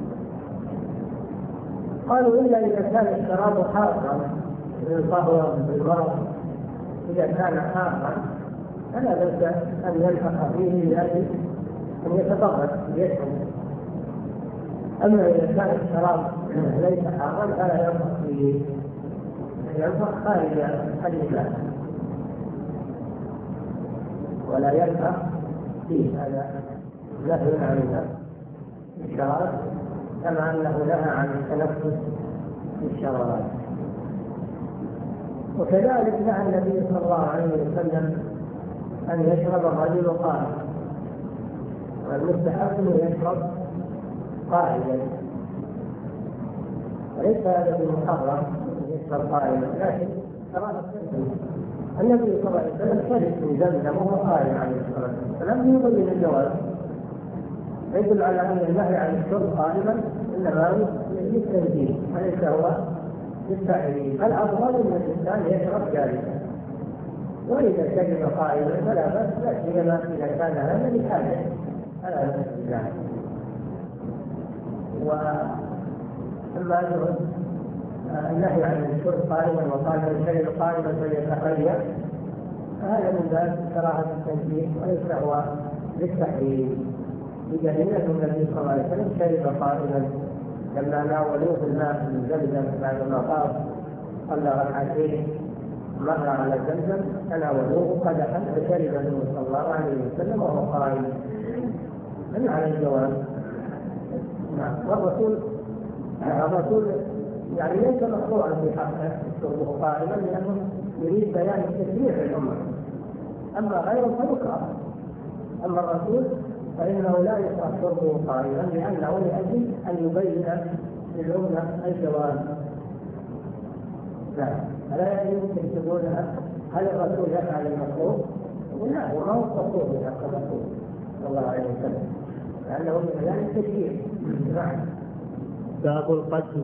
قالوا إلا إذا كان الشراب حارا من صهوة بالمرض، إذا كان حارا فلا بأس أن ينفخ فيه لأجل أن يتضرر يشرب. أما إذا كان الشراب ليس حارا فلا ينفخ فيه، ينفخ خارج اللباس ولا ينفخ فيه. هذا نهي عن الشراب كما أنه نهى عن التنفس في الشرابات. وكذلك نهى النبي صلى الله عليه وسلم أن يشرب الرجل قائما، والمستحب أنه يشرب قائما، وليس هذا بالمحرم يشرب قائما، لكن كراهة النبي صلى الله عليه وسلم شرب من زمزم وهو قائم عليه الصلاة والسلام يبين الجواز، يدل على أن النهي عن الشرب قائما إنما هو للتنزيه وليس هو للتحريم. الأفضل أن الإنسان يشرب جالسا، وإذا شرب قائما فلا بأس، لا سيما إذا كان هذا لحاجة فلا بأس بذلك. وأما النهي عن الشرب قائما وقال من شرب قائما فليتخير، فهذا من باب كراهة التنزيه وليس هو للتحريم، بدليل أن النبي صلى الله عليه وسلم شرب قائما لما ناولوه الماء من زمزم بعد ما طاف صلى ركعتين مر على زمزم تناولوه قدحا فشرب منه صلى الله عليه وسلم وهو قائم، من على الجواز. والرسول الرسول يعني ليس مشروعا في حقه شربه قائما لأنه يريد بيان التشريع في الأمة، أما غيره فيكره. أما الرسول فإنه لا يكره شربه قائما لأنه لأجل أن يبين للأمة الجواز. لا فلا يمكن تقولها هل الرسول يفعل المطلوب؟ لا، وما هو المطلوب من حق الرسول صلى الله عليه وسلم، لأنه من بيان التشريع. نعم. باب القتل.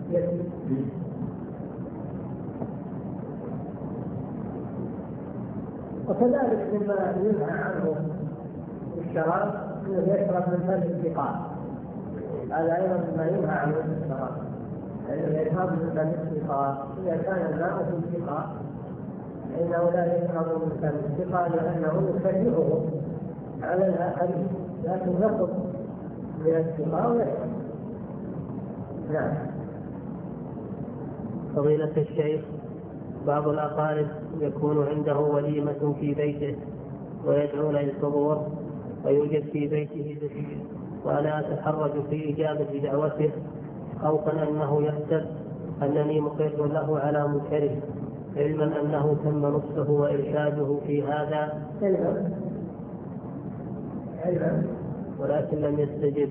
وكذلك مما ينهى عنه الشراب انه يشرب من فم السقاء، هذا ايضا مما ينهى عنه الشراب، لانه يشرب من فم السقاء. اذا كان الماء في السقاء فانه لا يشرب من فم السقاء لانه يكرهه على الاخرين، لكن يخرج من السقاء ويشرب. نعم. فضيلة الشيخ، بعض الأقارب يكون عنده وليمة في بيته ويدعون للحضور ويوجد في بيته ذكر، وأنا أتحرج في إجابة دعوته خوفا أنه يحسب أنني مقر له على منكره، علما أنه تم نصحه وإرشاده في هذا ولكن لم يستجب.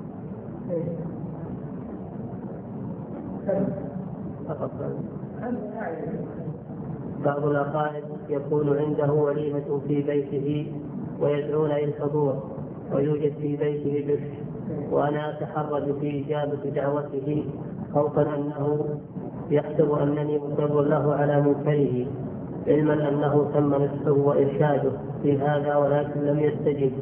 بعض الأقارب يكون عنده وليمة في بيته ويدعون للحضور ويوجد في بيته بشر، وأنا أتحرج في إجابة دعوته خوفا أنه يحسب أنني مقر له على منكره، علما أنه تم نصحه وإرشاده في هذا ولكن لم يستجب.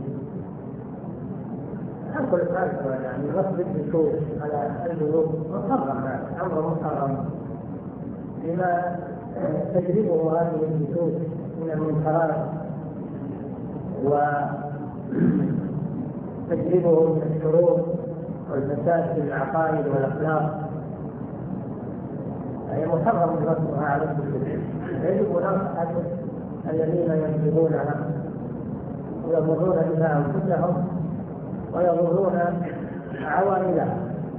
أقول هذا يعني غصب الدخول على البيوت محرم، أمر محرم لما تجربه هذه البيوت من المنكرات وتجربه من الشرور والفساد في العقائد والأخلاق، هي محرم غصبها على الدخول. يجب نصح الذين يجربونها ويضرون بها أنفسهم ويضرون عوائلهم.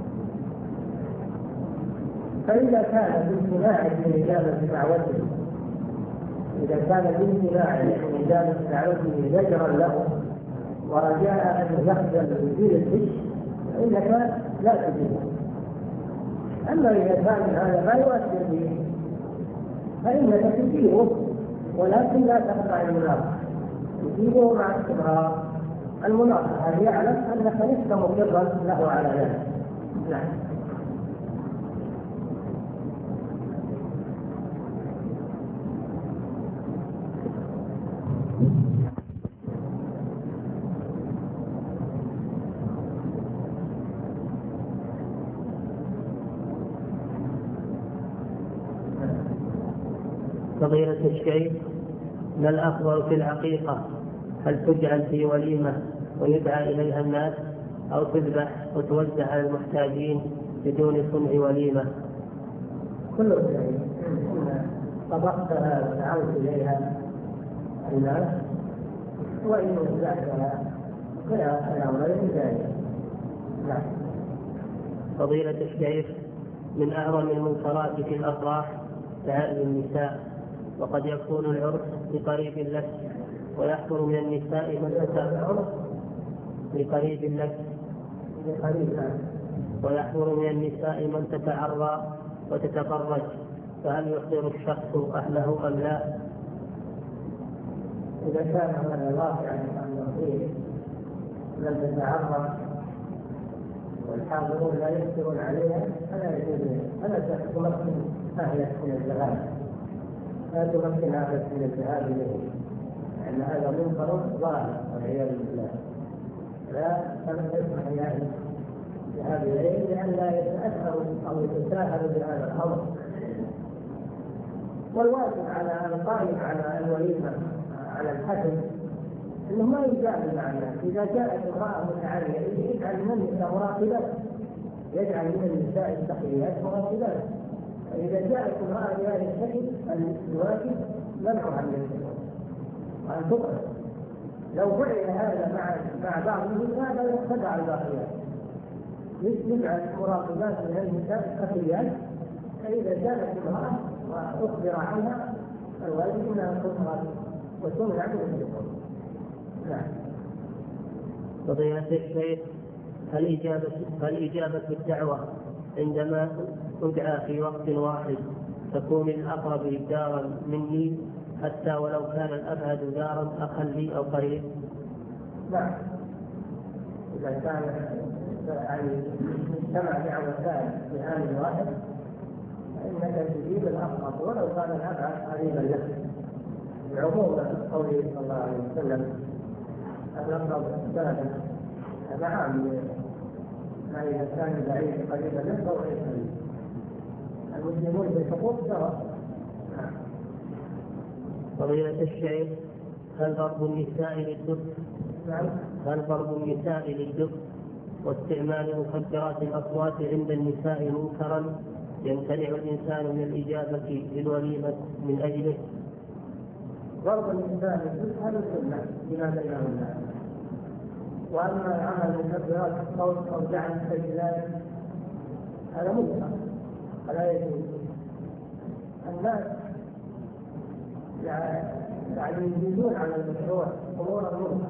فإذا كان بامتناع من إجابة دعوته إذا كان بامتناع من إجابة دعوته زجرا له ورجاء أن يخجل ويزيل الفش فإنك لا تجيبه. أما إذا كان هذا ما يؤثر به فإنك تجيبه ولكن لا تقطع المناقشة، يجيبه مع استمرار المناصحة يعلم أنك لست مقرا له على ذلك. نعم. فضيلة الشيخ، ما الأفضل في العقيقة؟ هل تجعل في وليمة ويدعى إليها الناس، أو تذبح وتوزع على المحتاجين بدون صنع وليمة؟ كل شيء إن طبقتها ودعوت إليها الناس وإن وزعتها كلا الأمرين ذلك. نعم. فضيلة الشيخ، من أعظم المنكرات في الأفراح تعالي النساء، وقد يكون العرس بقريب لك، ويحضر من النساء من تتعرض بقريب لك ويحضر من النساء من تتعرى وتتفرج، فهل يحضر الشخص أهله أم لا؟ إذا كان هذا الواقع أن فيه من تتعرى والحاضرون لا يقدرون عليها فلا يجوز، فلا تمكن أهلك من الذهاب، لا تمكن أهلك من الذهاب إليه، لأن هذا منكر ظاهر والعياذ بالله. لا تسمح لأهلك الذهاب إليه لأن لا يتأثروا أو يتساهلوا بهذا الأمر. والواجب على القائم على الوليمة على الحسن انه ما يجامل مع الناس. اذا جاءت امراه متعاليه يجعل من النساء مراقبات، يجعل من النساء التقيات مراقبات. فاذا جاءت امراه بهذا الشكل الواجب منعها من الشكل وان تقعد. لو فعل هذا مع مع بعض النساء فيتبع الباقيات، يجعل مراقبات من النساء التقيات. فاذا جاءت امراه واخبر عنها الواجب انها تقعد وتمنع من الشكل. نعم. فضيلة الشيخ، هل إجابة هل إجابة الدعوة عندما أدعى في وقت واحد تكون الأقرب دارا مني حتى ولو كان الأبعد دارا أخا لي أو قريب؟ نعم. إذا كان يعني اجتمع دعوتان في آن واحد فإنك تجيب الأقرب ولو كان الأبعد قريبا لك، بعموم قوله صلى الله عليه وسلم الأقرب سلفا. نعم، ما إذا كان بعيد قريبا له فهو قريب. المسلمون في الحقوق سواء. فضيلة الشيخ، هل ضرب النساء للدف نعم. هل ضرب النساء للدف واستعمال مخدرات الأصوات عند النساء منكرا يمتنع الإنسان من الإجابة للوليمة من أجله؟ ضرب النساء للدف هذا سنة بما بينهم الناس. واما عمل مكبرات الصوت او جعل التسجيلات هذا منكر فلا يجوز. الناس يعني يزيدون على المشروع امور المنكر،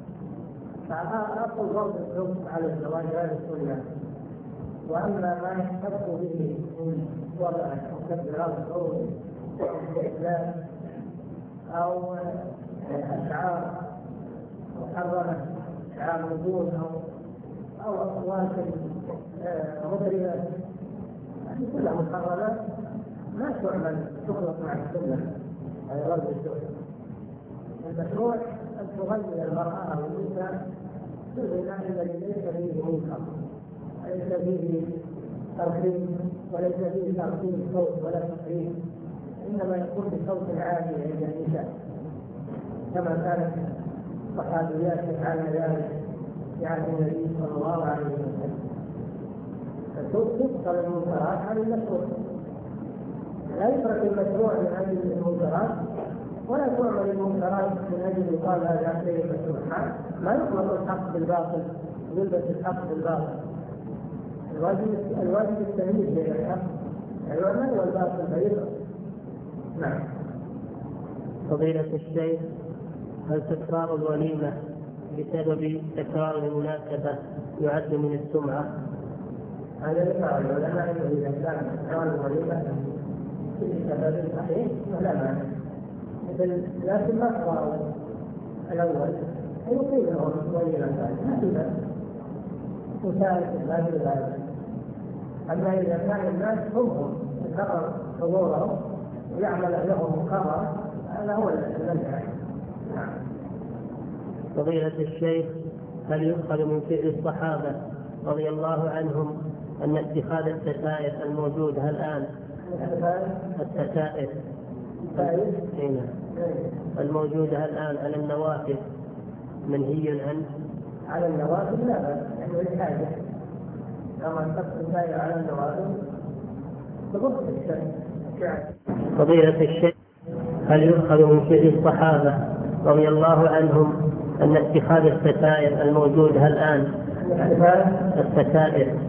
فاقل ضرب الحكم على الزواج هذا السنه. واما ما يحتفظ به من وضع مكبرات الصوت او استحلال او اشعار محرمه، شعار نجوم او او اصوات مطربه، هذه كلها محرمات ما تعمل تخلط مع السنه. هذا غرض السنه. المشروع ان تغير المراه او الانثى بالغناء الذي ليس فيه منكر، ليس فيه ترخيم وليس فيه ترخيم صوت ولا تقريب، انما يكون بصوت عالي عند النساء كما كانت الصحابيات يفعلن ذلك يعني النبي صلى الله عليه وسلم. فتفصل المنكرات عن المشروع، لا يترك المشروع من اجل المنكرات ولا تعمل المنكرات من اجل يقال هذا شيء مشروع. ما يطلق الحق بالباطل ويلبس الحق بالباطل. الواجب الواجب التمييز بين الحق العمل والباطل فيطلق. نعم. فضيلة الشيخ، هل تكرار الوليمة بسبب تكرار المناسبة يعد من السمعة؟ هذا ذكر العلماء انه اذا كان تكرار الوليمة بسبب صحيح فلا مانع، لكن ما تكرر الأول يقيم له ولي الأمر ما في بأس وثالث ما في بأس. أما إذا كان الناس هم هم يتقر حضورهم ويعمل لهم مقرر هذا هو المنع. نعم. فضيلة الشيخ، هل يؤخذ من فعل الصحابة رضي الله عنهم أن اتخاذ الستائر الموجودة الآن الستائر الموجودة الآن على النوافذ منهي عنه؟ على النوافذ لا بأس يعني الحاجة كما تقصد الستائر على النوافذ تضبط الشرع. فضيلة الشيخ، هل يؤخذ من فعل الصحابة رضي الله عنهم أن اتخاذ الستائر الموجودة الآن الستائر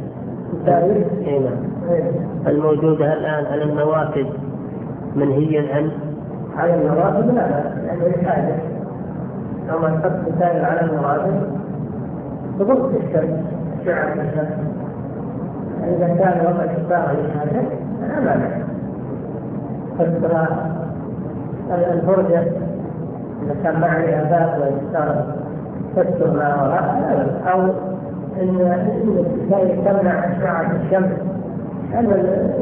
الموجودة الآن على النوافذ منهي عنه؟ على النوافذ لا بأس يعني الحاجة كما تقصد الستائر على النوافذ تضبط الشرع. إذا كان وقت الشفاء للحاجة لا مانع. فسر الفرجة إذا كان معي آباء ويختار تستر ما وراء، أو إن الكتاب تمنع أشعة الشمس. أما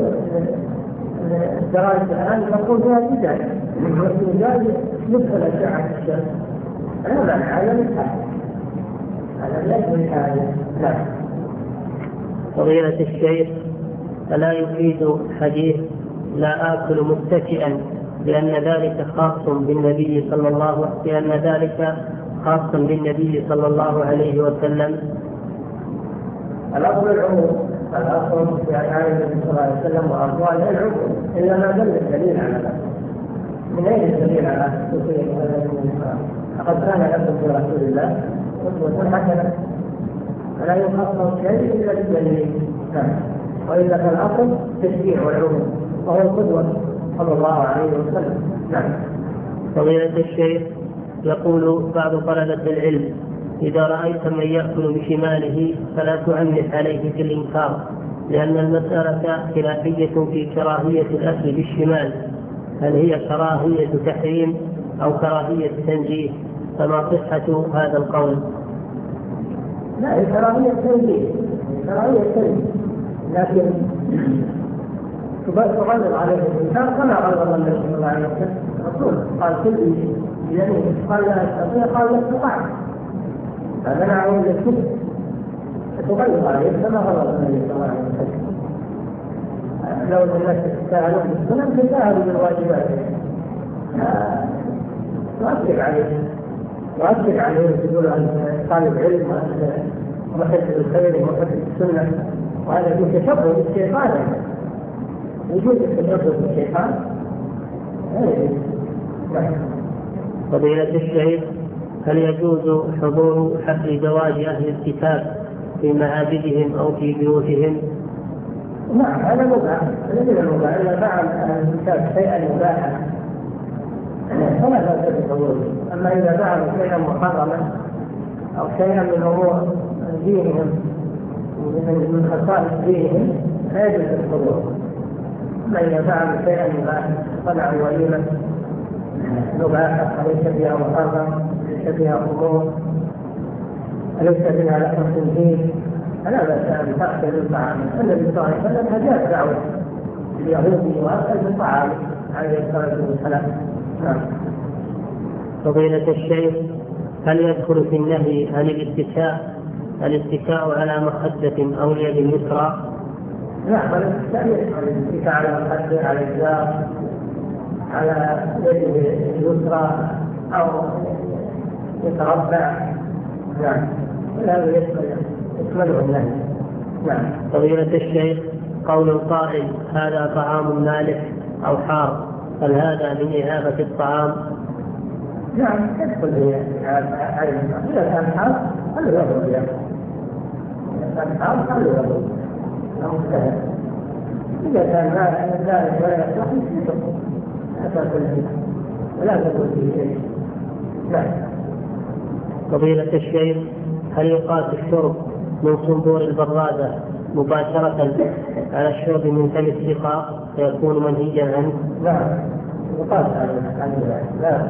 الدراسة الآن تقول فيها زجاج، والزجاج يدخل أشعة الشمس. أنا مانع هذا بالحاجة، هذا ليس بالحاجة. لا. فضيلة الشيخ، فلا يفيد حديث لا آكل متكئا لأن ذلك خاص بالنبي صلى الله لأن ذلك خاص بالنبي صلى الله عليه وسلم؟ الأصل العموم، الأصل في أفعال النبي صلى الله عليه وسلم وأقواله العموم، إلا ما دل الدليل على ذلك. من أين الدليل على خصوصية هذا الإنسان؟ لقد كان لكم في رسول الله أسوة حسنة، فلا يخصص شيء إلا بالدليل. وإلا فالأصل تشريع والعموم وهو القدوة صلى الله عليه وسلم. نعم. فضيلة الشيخ، يقول بعض طلبة العلم: إذا رأيت من يأكل بشماله فلا تعنف عليه في الإنكار، لأن المسألة خلافية في كراهية الأكل بالشمال، هل هي كراهية تحريم أو كراهية تنزيه؟ فما صحة هذا القول؟ لا، هي كراهية تنزيه، كراهية تنزيه، لكن تغلظ عليه الإنسان كما غلظ النبي صلى الله عليه وسلم. الرسول قال كل يعني قال لا استطيع، قال لا استطعت، فمنعه من الكفر، فتغلظ عليه كما غلظ النبي صلى الله عليه وسلم. لو الناس تساهلوا بالسنن تساهلوا بالواجبات، تؤثر عليه تؤثر عليه تقول عن طالب علم ومحب الخير ومحب السنة، وهذا في تشبه بالشيطان. وجود التشبه بالشيطان. فضيلة الشيخ، هل يجوز حضور حفل زواج أهل الكتاب في معابدهم أو في بيوتهم؟ نعم، هذا مباح، هذا من المباح. إذا فعل أهل الكتاب شيئا مباحا فلا بأس بحضوره. أما إذا فعل شيئا محرما أو شيئا من أمور دينهم من خصائص دينهم لا يجوز الحضور. أما إذا فعل شيئا مباحا صنع وليمة مباحة ليس فيها محرم، ليس فيها أمور، ليس فيها لحم خنزير، فلا بأس أن تأكل الطعام. النبي صلى الله عليه وسلم أجاب دعوة اليهودي وأكل الطعام عليه الصلاة والسلام. نعم. فضيلة الشيخ، هل يدخل في النهي عن الاتكاء الاتكاء على مخدة أو اليد اليسرى؟ نعم، الاتكاء يدخل الاتكاء على مخدة، على الجار، على يده اليسرى أو يتربع. نعم، هذا يشمله النهي. نعم. فضيلة الشيخ، قول القائل هذا طعام مالح أو حار، هل هذا من إهابة الطعام؟ نعم، يدخل في هذا. إذا كان حار خلوا يضرب يعني. إذا كان حار خلوا يضرب أو مستهل. إذا كان ذلك ولا يصلح يشرب لا تأكل فيه ولا تأكل فيه شيء. نعم. فضيلة الشيخ، هل يقاس الشرب من صنبور البرادة مباشرة على الشرب من فم السقاء فيكون منهيا عنه؟ نعم، يقاس على ذلك. لا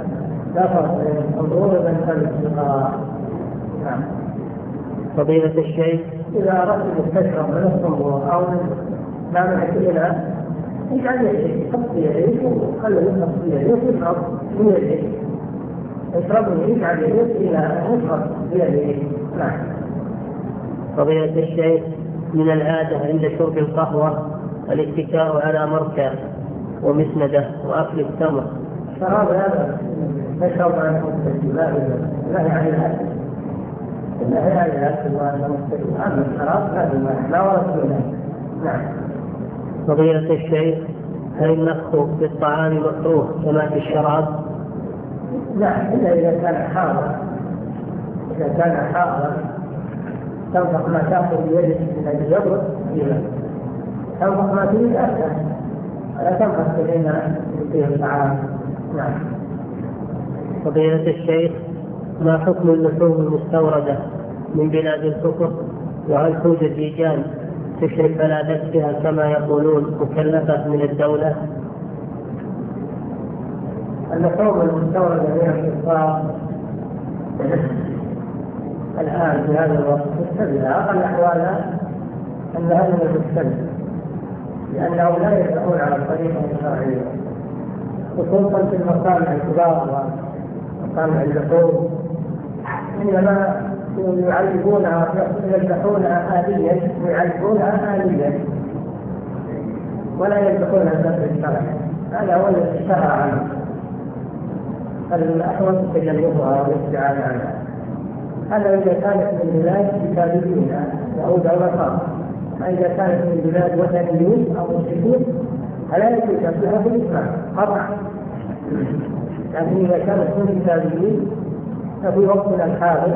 لا فرق بين الحضور وبين الاستقراء. نعم. فضيلة الشيخ إذا أردت تشرب من الصنبور أو ما معك إلى اجعل يديك حط يديك وخلي يحط يديك ويشرب من يديك، اشرب اجعل يديك إلى يشرب بيديك. نعم. فضيلة الشيخ من العادة عند شرب القهوة الاتكاء على مركب ومسندة وأكل التمر. شراب هذا تشرب عن المستشفى لا لا يعني الأكل لا يعني الأكل وأنا مستشفى أما الشراب هذا لا ورد له. نعم. فضيلة الشيخ هل النفخ في الطعام مكروه كما في الشراب؟ نعم إلا إذا كان حارا، إذا كان حارا تنفخ ما تأخذ بيدك من أجل يبرد فيها، تنفخ ما تريد أكثر ولا تنفخ بين فيه الطعام. نعم. فضيلة الشيخ ما حكم اللحوم المستوردة من بلاد الكفر، وهل توجد لجان تشرف على ذبحها كما يقولون مكلفة من الدولة؟ اللحوم المستوردة من الكفار الآن في هذا الوقت مستبدة، أقل أحوالها أنها من المستبدة، لأنهم لا يدعون على الطريقة الشرعية، خصوصا في المصانع الكبار ومصانع اللحوم، إنما يعلقونها يذبحونها آليا ويعلقونها آليا ولا يذبحونها بنفس الشرع. هذا هو الذي شرع عنه، الأحوط تجنبها والابتعاد عنها. هذا إذا كانت من بلاد كتابيين أو دولة خاصة، إذا كانت من بلاد وثنيين أو مشركين فلا يجوز فيها بالإسلام قطعا. لكن إذا كانت من كتابيين ففي وقتنا الحاضر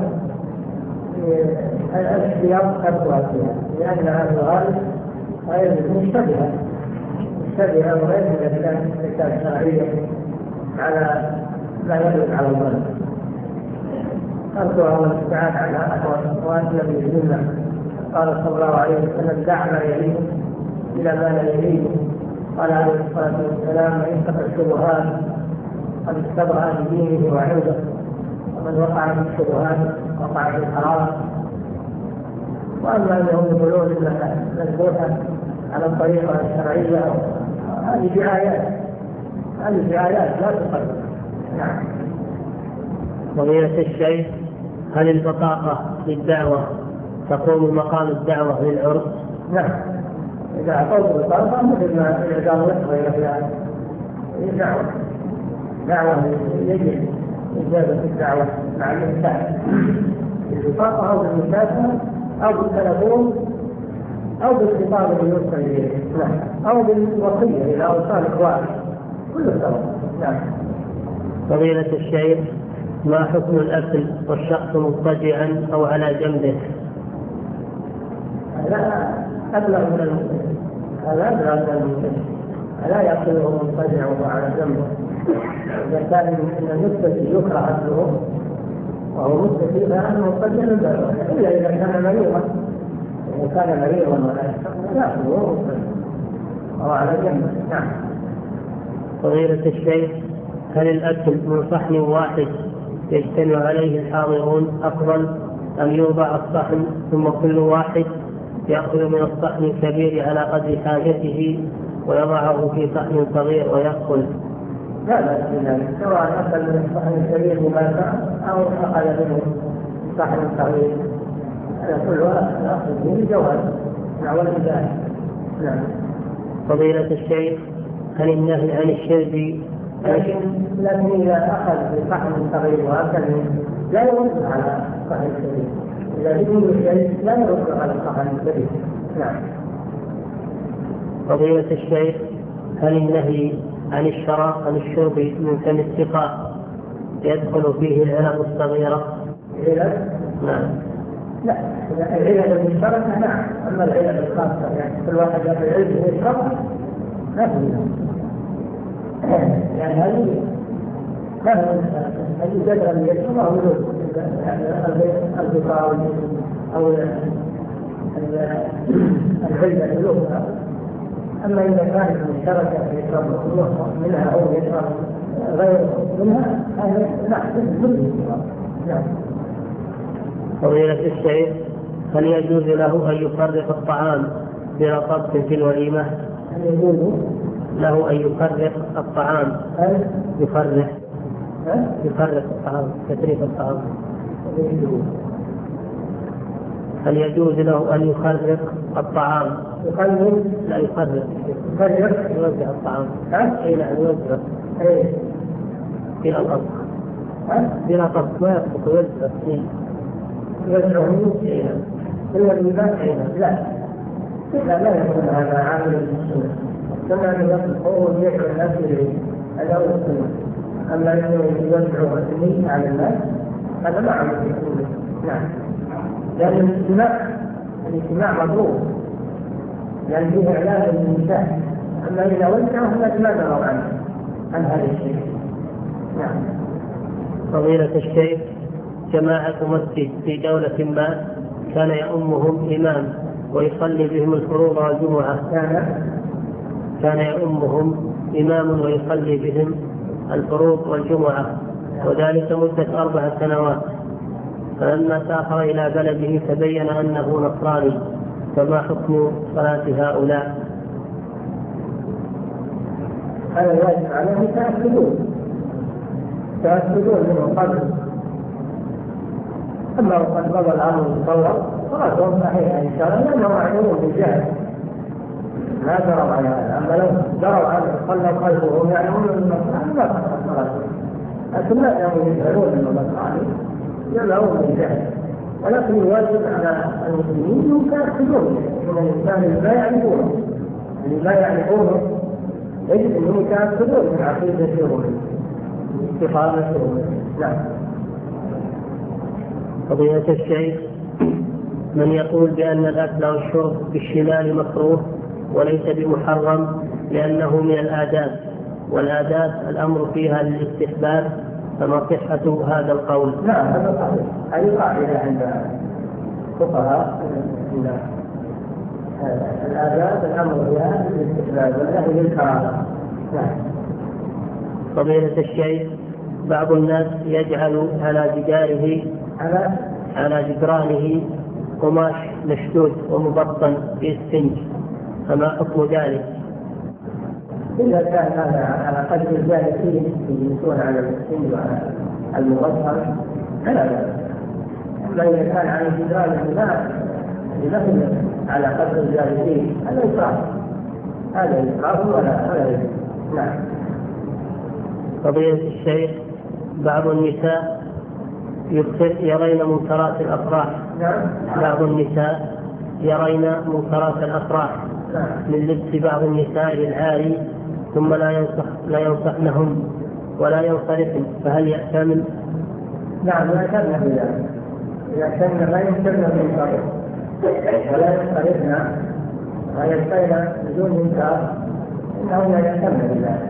الاحتياط تركها فيها، لأن هذا الغالب غير مشتبهة مشتبهة وغير من الأحكام الشرعية على ما يدل على الظلم. أرجو الله الابتعاد عنها وأسلم بالجنة. قال صلى الله عليه وسلم دع ما يليه إلى ما لا يليه. قال عليه الصلاة والسلام من اتقى الشبهات قد استبرأ بدينه وعرضه، ومن وقع في الشبهات وقع في الحرام. وأما أنهم يقولون إنها مذبوحة على الطريقة الشرعية هذه دعايات، هذه دعايات لا تقدم. نعم. فضيلة الشيخ هل البطاقة للدعوة تقوم مقام الدعوة للعرس؟ نعم. إذا أعطوك البطاقة مثل ما إذا قالوا لك غير فيها دعوة دعوة يجب إجابة الدعوة مع الإنسان بالبطاقة أو بالمسافة أو بالتلفون أو بالخطاب اللي يوصل إليه، أو بالوصية إلى أوصال إخوانه، كل سبب. نعم. فضيلة الشيخ ما حكم الأكل والشخص مضطجعا أو على جنبه؟ لا أبلغ من المسلم، هذا أبلغ من المسلم، لا يأكله مضطجع وهو على جنبه. إذا كان من المستشفى يكره أكله وهو مستشفى فأنه مضطجع إلا إذا كان مريضا، إذا كان مريضا ولا يأكله وهو مضطجع وهو على جنبه. نعم. فضيلة الشيخ هل الأكل من صحن واحد يجتمع عليه الحاضرون أفضل أم يوضع الصحن ثم كل واحد يأخذ من الصحن الكبير على قدر حاجته ويضعه في صحن صغير ويأكل؟ لا بأس بذلك، سواء أكل من الصحن الكبير مباشرة أو أخذ منه صحن صغير، هذا كله أخذ منه جواز مع والإباحة. نعم. فضيلة الشيخ هل النهي عن الشرب لكن لكن إذا أخذ بصحن صغير وأكل لا يرد على الصحن الكبير، إذا بدون شيء لا يرد على الصحن الكبير. نعم. فضيلة الشيخ هل النهي عن الشراب عن الشرب من فم السقاء يدخل فيه العلب الصغيرة؟ علب؟ نعم. لا، العلب المشتركة نعم، أما العلب الخاصة يعني كل واحد يأخذ علبه ويشربها لا تجوز. يعني هذه هذه الجدرة اللي يشربها وجود البقاء أو العلبة الأخرى أما إذا كانت مشتركة في يشرب منها أو يشرب غير منها هذا لا نعم. فضيلة الشيخ، هل يجوز له أن يفرق الطعام بلا طبخ في الوليمة؟ هل يجوز له أن يفرق الطعام؟ هل يفرق يفرق الطعام، تفريق الطعام. هل يجوز له أن يفرق الطعام؟ يقلل لا يفرق يفرق يوزع الطعام. أي نعم يوزع أي بلا طبخ بلا طبخ ما يطبخ يوزع يدعو إلا بالله لا لا لا يكون هذا عامل السنة كما أن يطبخه ويجعل الناس إليه هذا هو السنة. أما أنه يوزع وسنين على الناس هذا ما عمل السنة. نعم، لأن الاجتماع الاجتماع مطلوب لأن فيه إعلان للنساء. أما إذا وزعه فلا ما دروا عنه عن هذا الشيء. نعم. فضيلة الشيخ، جماعة مسجد في دولة ما كان يؤمهم إمام ويصلي بهم الفروض والجمعة كان كان يؤمهم إمام ويصلي بهم الفروض والجمعة، وذلك مدة أربع سنوات، فلما سافر إلى بلده تبين أنه نصراني، فما حكم صلاة هؤلاء؟ هذا الواجب عليه تأكدون تأكدون منه قبل. أما وقد مضى الأمر المصور صلاتهم صحيحة إن شاء الله لأنهم معلومون بالجهل ما دروا على هذا. أما لو دروا عنه صلوا خلفه وهم يعلمون النصراني ما تصح صلاتهم، لكن لا كانوا يجهلون النصراني يعلمون بالجهل. ولكن الواجب على المسلمين أنهم يتأكدون من الإنسان اللي لا يعرفونه اللي لا يعرفونه يجب أنهم يتأكدون من عقيدتهم استقامتهم. نعم. فضيلة الشيخ، من يقول بأن الأكل والشرب بالشمال مكروه وليس بمحرم لأنه من الآداب، والآداب الأمر فيها للاستحباب، فما صحة هذا القول؟ نعم هذا صحيح. هذه قاعدة عند الفقهاء أن الآداب الأمر فيها للاستحباب والنهي للكراهة. نعم. فضيلة الشيخ، بعض الناس يجعل على جداره على على جدرانه قماش مشدود ومبطن بالسنج، فما حكم ذلك؟ إذا كان هذا على قدر الجالسين يجلسون على السنج وعلى المبطن فلا بأس. أما إذا كان على جدرانه لا يدخل على قدر الجالسين هذا إسراف، هذا إسراف ولا ولا يجوز. نعم. فضيلة الشيخ، بعض النساء يرين منكرات الأفراح. نعم. بعض النساء يرين منكرات الأفراح نعم. من لبس بعض النساء للعاري ثم لا ينصح لا ينصحنهم ولا ينصرفن، فهل يأتمن؟ نعم يأتمن بذلك. يأتمن لا يمكن من طريق ولا ينصرفن ويبقين بدون منكر إنهم لا يأتمن بذلك.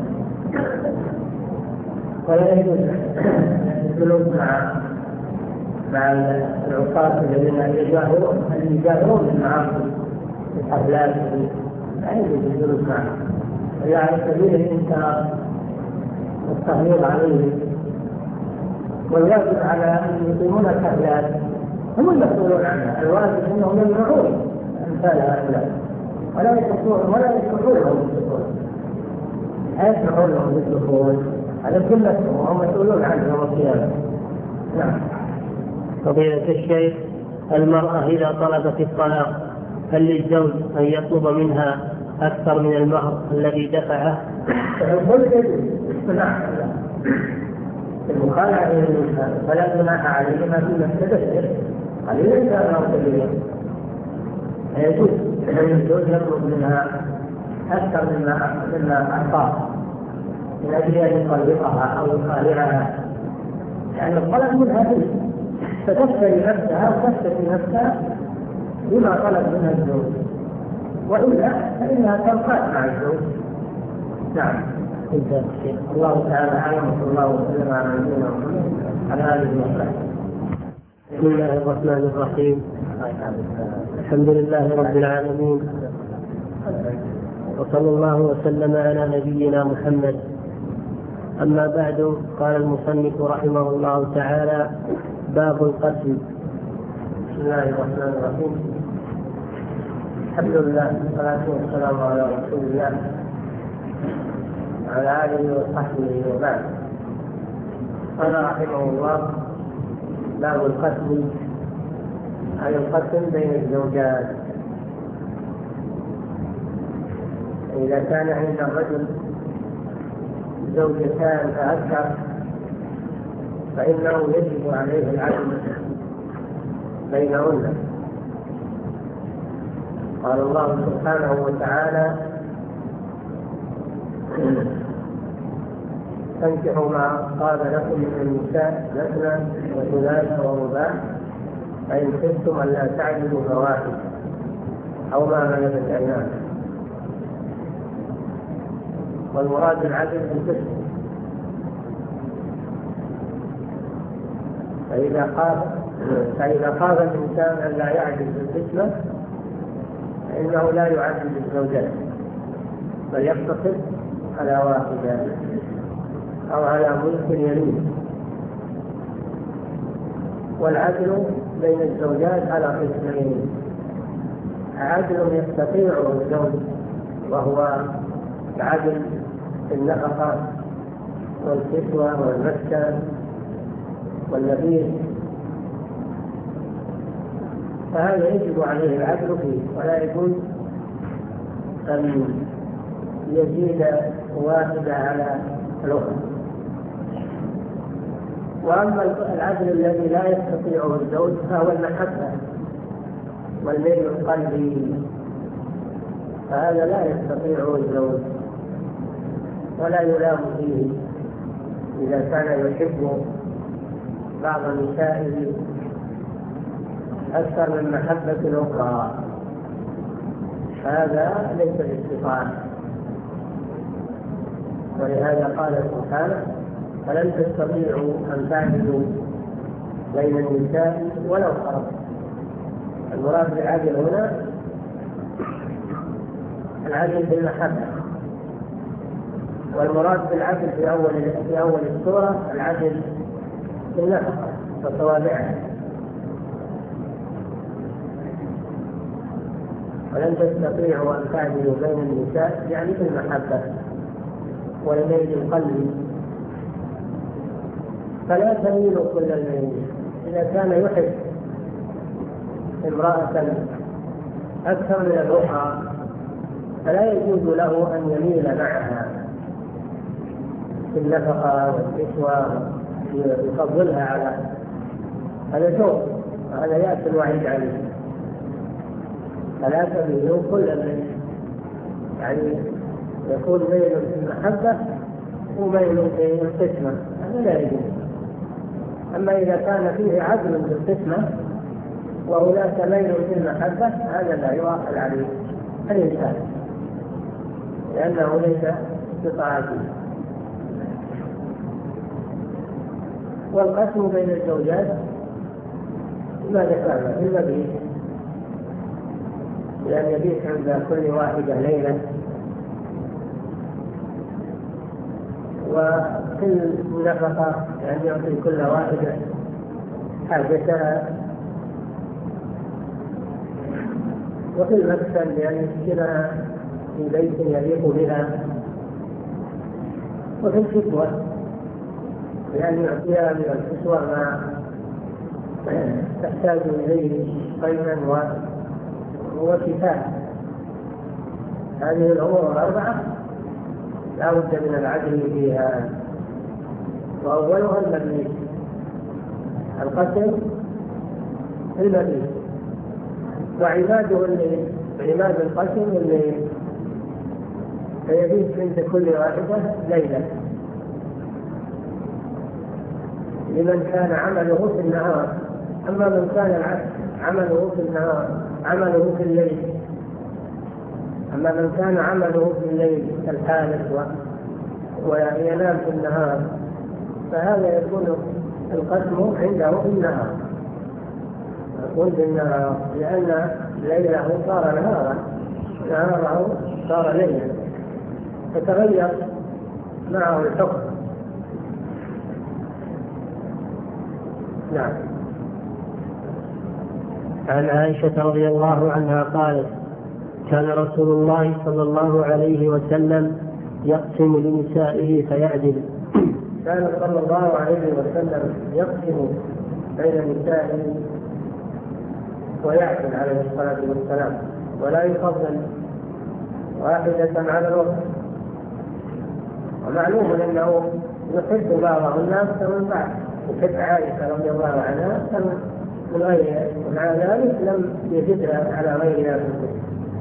ولا يجوز الجلوس مع مع العصاة الذين يجاهرون يجاهرون بالمعاصي الحفلات لا يجوز الجلوس معهم، ولا على سبيل الإنكار والتغليظ عليهم. والواجب على أن يقيمون الحفلات هم المسؤولون عنها، الواجب أنهم يمنعون أمثال هؤلاء ولا يسمحون ولا يسمحون لهم بالدخول، لا يسمحون لهم بالدخول، هذا كله وهم مسؤولون عنه يوم القيامة. نعم. فضيلة الشيخ، المرأة إذا طلبت الطلاق هل للزوج أن يطلب منها أكثر من المهر الذي دفعه؟ المخالعة فلا جناح عليهما فيما افتدت قليلا كان أو كبيرا. يجوز أن الزوج يطلب منها أكثر مما مما أعطاه من أجل أن يطلقها أو يخالعها، لأن الطلب منها فيه فتشتري نفسها وتشتري نفسها بما طلب منها الزوج، وإلا فإنها تنقاد مع الزوج. نعم. الله تعالى أعلم وصلى الله وسلم على نبينا محمد على آله وصحبه. بسم الله الرحمن الرحيم. الحمد لله رب العالمين، وصلى الله وسلم على نبينا محمد. أما بعد، قال المصنف رحمه الله تعالى: باب القتل. بسم الله الرحمن الرحيم. الحمد لله والصلاة والسلام على رسول الله وعلى آله وصحبه وبعد. قال رحمه الله: باب القتل، أي القتل بين الزوجات. إذا كان عند الرجل زوجتان فأكثر فإنه يجب عليه العدل بينهن. قال الله سبحانه وتعالى: فانكحوا ما طاب لكم من النساء مثنى وثلاث ورباع فإن خفتم ألا تعدلوا فواحد أو ما ملكت أيمانكم. والمراد بالعدل القسط. فإذا خاف فإذا خاف الإنسان أن لا يعدل بالقسمة فإنه لا يعدل بالزوجات بل يقتصر على واحدة أو على ملك يمين. والعدل بين الزوجات على قسمين: عدل يستطيعه الزوج وهو العدل في النفقة والكسوة والمسكن واللبيس، فهذا يجب عليه العدل فيه، ولا يجوز أن يزيد واحدة على الأخرى. وأما العدل الذي لا يستطيعه الزوج فهو المحبة والميل القلبي، فهذا لا يستطيعه الزوج ولا يلام فيه. إذا كان يحب بعض نسائه أكثر من محبة الأخرى هذا ليس باستطاعة. ولهذا قال سبحانه: فلن تستطيعوا أن تعدلوا بين النساء ولو حرصتم. المراد بالعدل هنا العدل بالمحبة، والمراد بالعدل في أول في أول السورة العدل بالنفقة وتوابعها. ولن تستطيعوا أن تعدلوا بين النساء يعني بالمحبة والميل القلبي، فلا تميلوا كل الميل. إذا كان يحب امرأة أكثر من الأخرى فلا يجوز له أن يميل معها في النفقة والكسوة، يفضلها على هذا شوق، هذا يأتي الوعيد عليه. فلا تميلوا كل الميل، يعني يكون ميل في المحبة وميل في القسمة، هذا لا يجوز. أما إذا كان فيه عدل بالقسمة وهناك ميل في المحبة هذا لا يؤاخذ عليه الإنسان لأنه ليس بطاعته. والقسم بين الزوجات ما ذكرنا في المبيت، لأن يبيت عند كل واحدة ليلة، وكل نفقة يعني يعطي كل واحدة حاجتها، وفي المسكن لأن يسكنها في بيت يليق بها، وفي الكسوة لأن يعطيها من الكسوة ما تحتاج إليه قيما وكفاية. هذه الأمور الأربعة لا بد من العدل فيها، وأولها المبيت، القتل المبيت، وعباده الليل، عباد القتل الليل، فيبيت عند كل واحدة ليلة لمن كان عمله في النهار. أما من كان العكس عمله في النهار عمله في الليل أما من كان عمله في الليل كالحالة وينام في النهار فهذا يكون القسم عنده في النهار، يكون في النهار لأن ليله صار نهارا، نهاره صار ليلا فتغير معه الحكم. نعم. عن عائشة رضي الله عنها قالت: كان رسول الله صلى الله عليه وسلم يقسم لنسائه فيعدل. كان صلى الله عليه وسلم يقسم بين نسائه ويعدل عليه الصلاة والسلام، ولا يفضل واحدة على الأخرى. ومعلوم أنه يحب بعضهن أكثر من بعض، يحب عائشة رضي الله عنها أكثر من غيرها، ومع ذلك لم يجدها على غيرها في الكتب،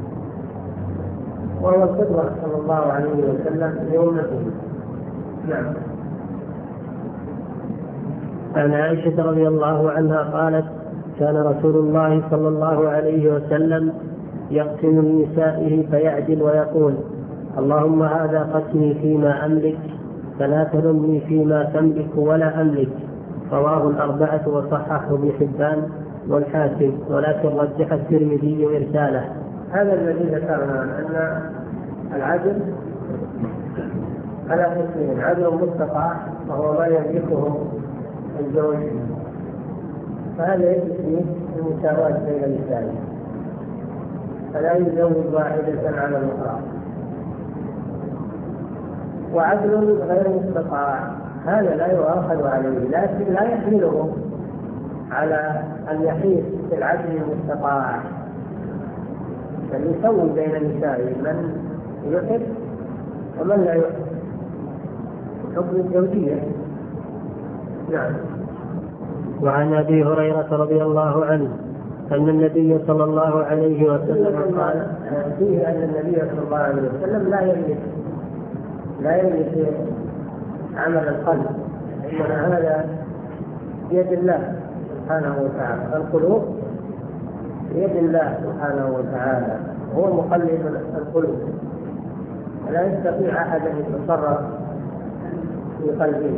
وهو القدوة صلى الله عليه وسلم لأمته. نعم. عن عائشة رضي الله عنها قالت: كان رسول الله صلى الله عليه وسلم يقسم لنسائه فيعدل ويقول: اللهم هذا قسمي فيما أملك فلا تلمني فيما تملك ولا أملك. رواه الأربعة وصححه ابن حبان والحاكم، ولكن رجح الترمذي إرساله. هذا الذي ذكرنا أن العدل على قسمين: عدل مستطاع وهو ما يملكه الزوج، فهذا يجب المساواة بين النساء، فلا يزوج واحدة على الأخرى. وعدل غير مستطاع هذا لا يؤاخذ عليه، لكن لا يحمله على أن يحيث في العدل المستطاع، بل يسوي بين النساء من يحب ومن لا يحب، حكم الزوجية. نعم. وعن أبي هريرة رضي الله عنه أن النبي صلى الله عليه وسلم قال: فيه أن النبي صلى الله عليه وسلم لا يملك لا يملك عمل القلب، إنما هذا بيد الله سبحانه وتعالى. القلوب بيد الله سبحانه وتعالى، هو مقلب القلوب، ولا يستطيع أحد أن يتصرف في قلبه.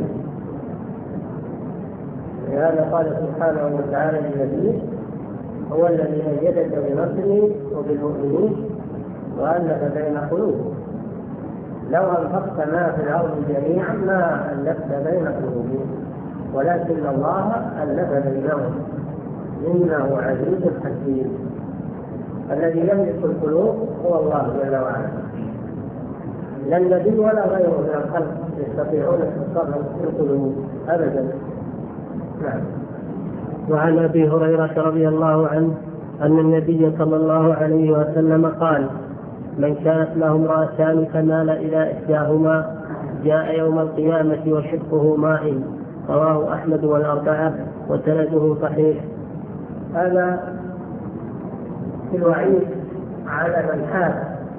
لهذا قال سبحانه وتعالى للنبي: هو الذي أيدك بنصره وبالمؤمنين وألف بين قلوبهم لو أنفقت ما في الأرض جميعا ما ألفت بين قلوبهم ولكن الله ألف بينهم إنه عزيز حكيم. الذي يملك القلوب هو الله جل وعلا، لا النبي ولا غيره من الخلق يستطيعون التصرف في القلوب أبدا. نعم. وعن أبي هريرة رضي الله عنه أن النبي صلى الله عليه وسلم قال: من كانت له امرأتان فمال إلى إحداهما جاء يوم القيامة وشقه مائل. رواه أحمد والأربعة وسنده صحيح. هذا في الوعيد على من حال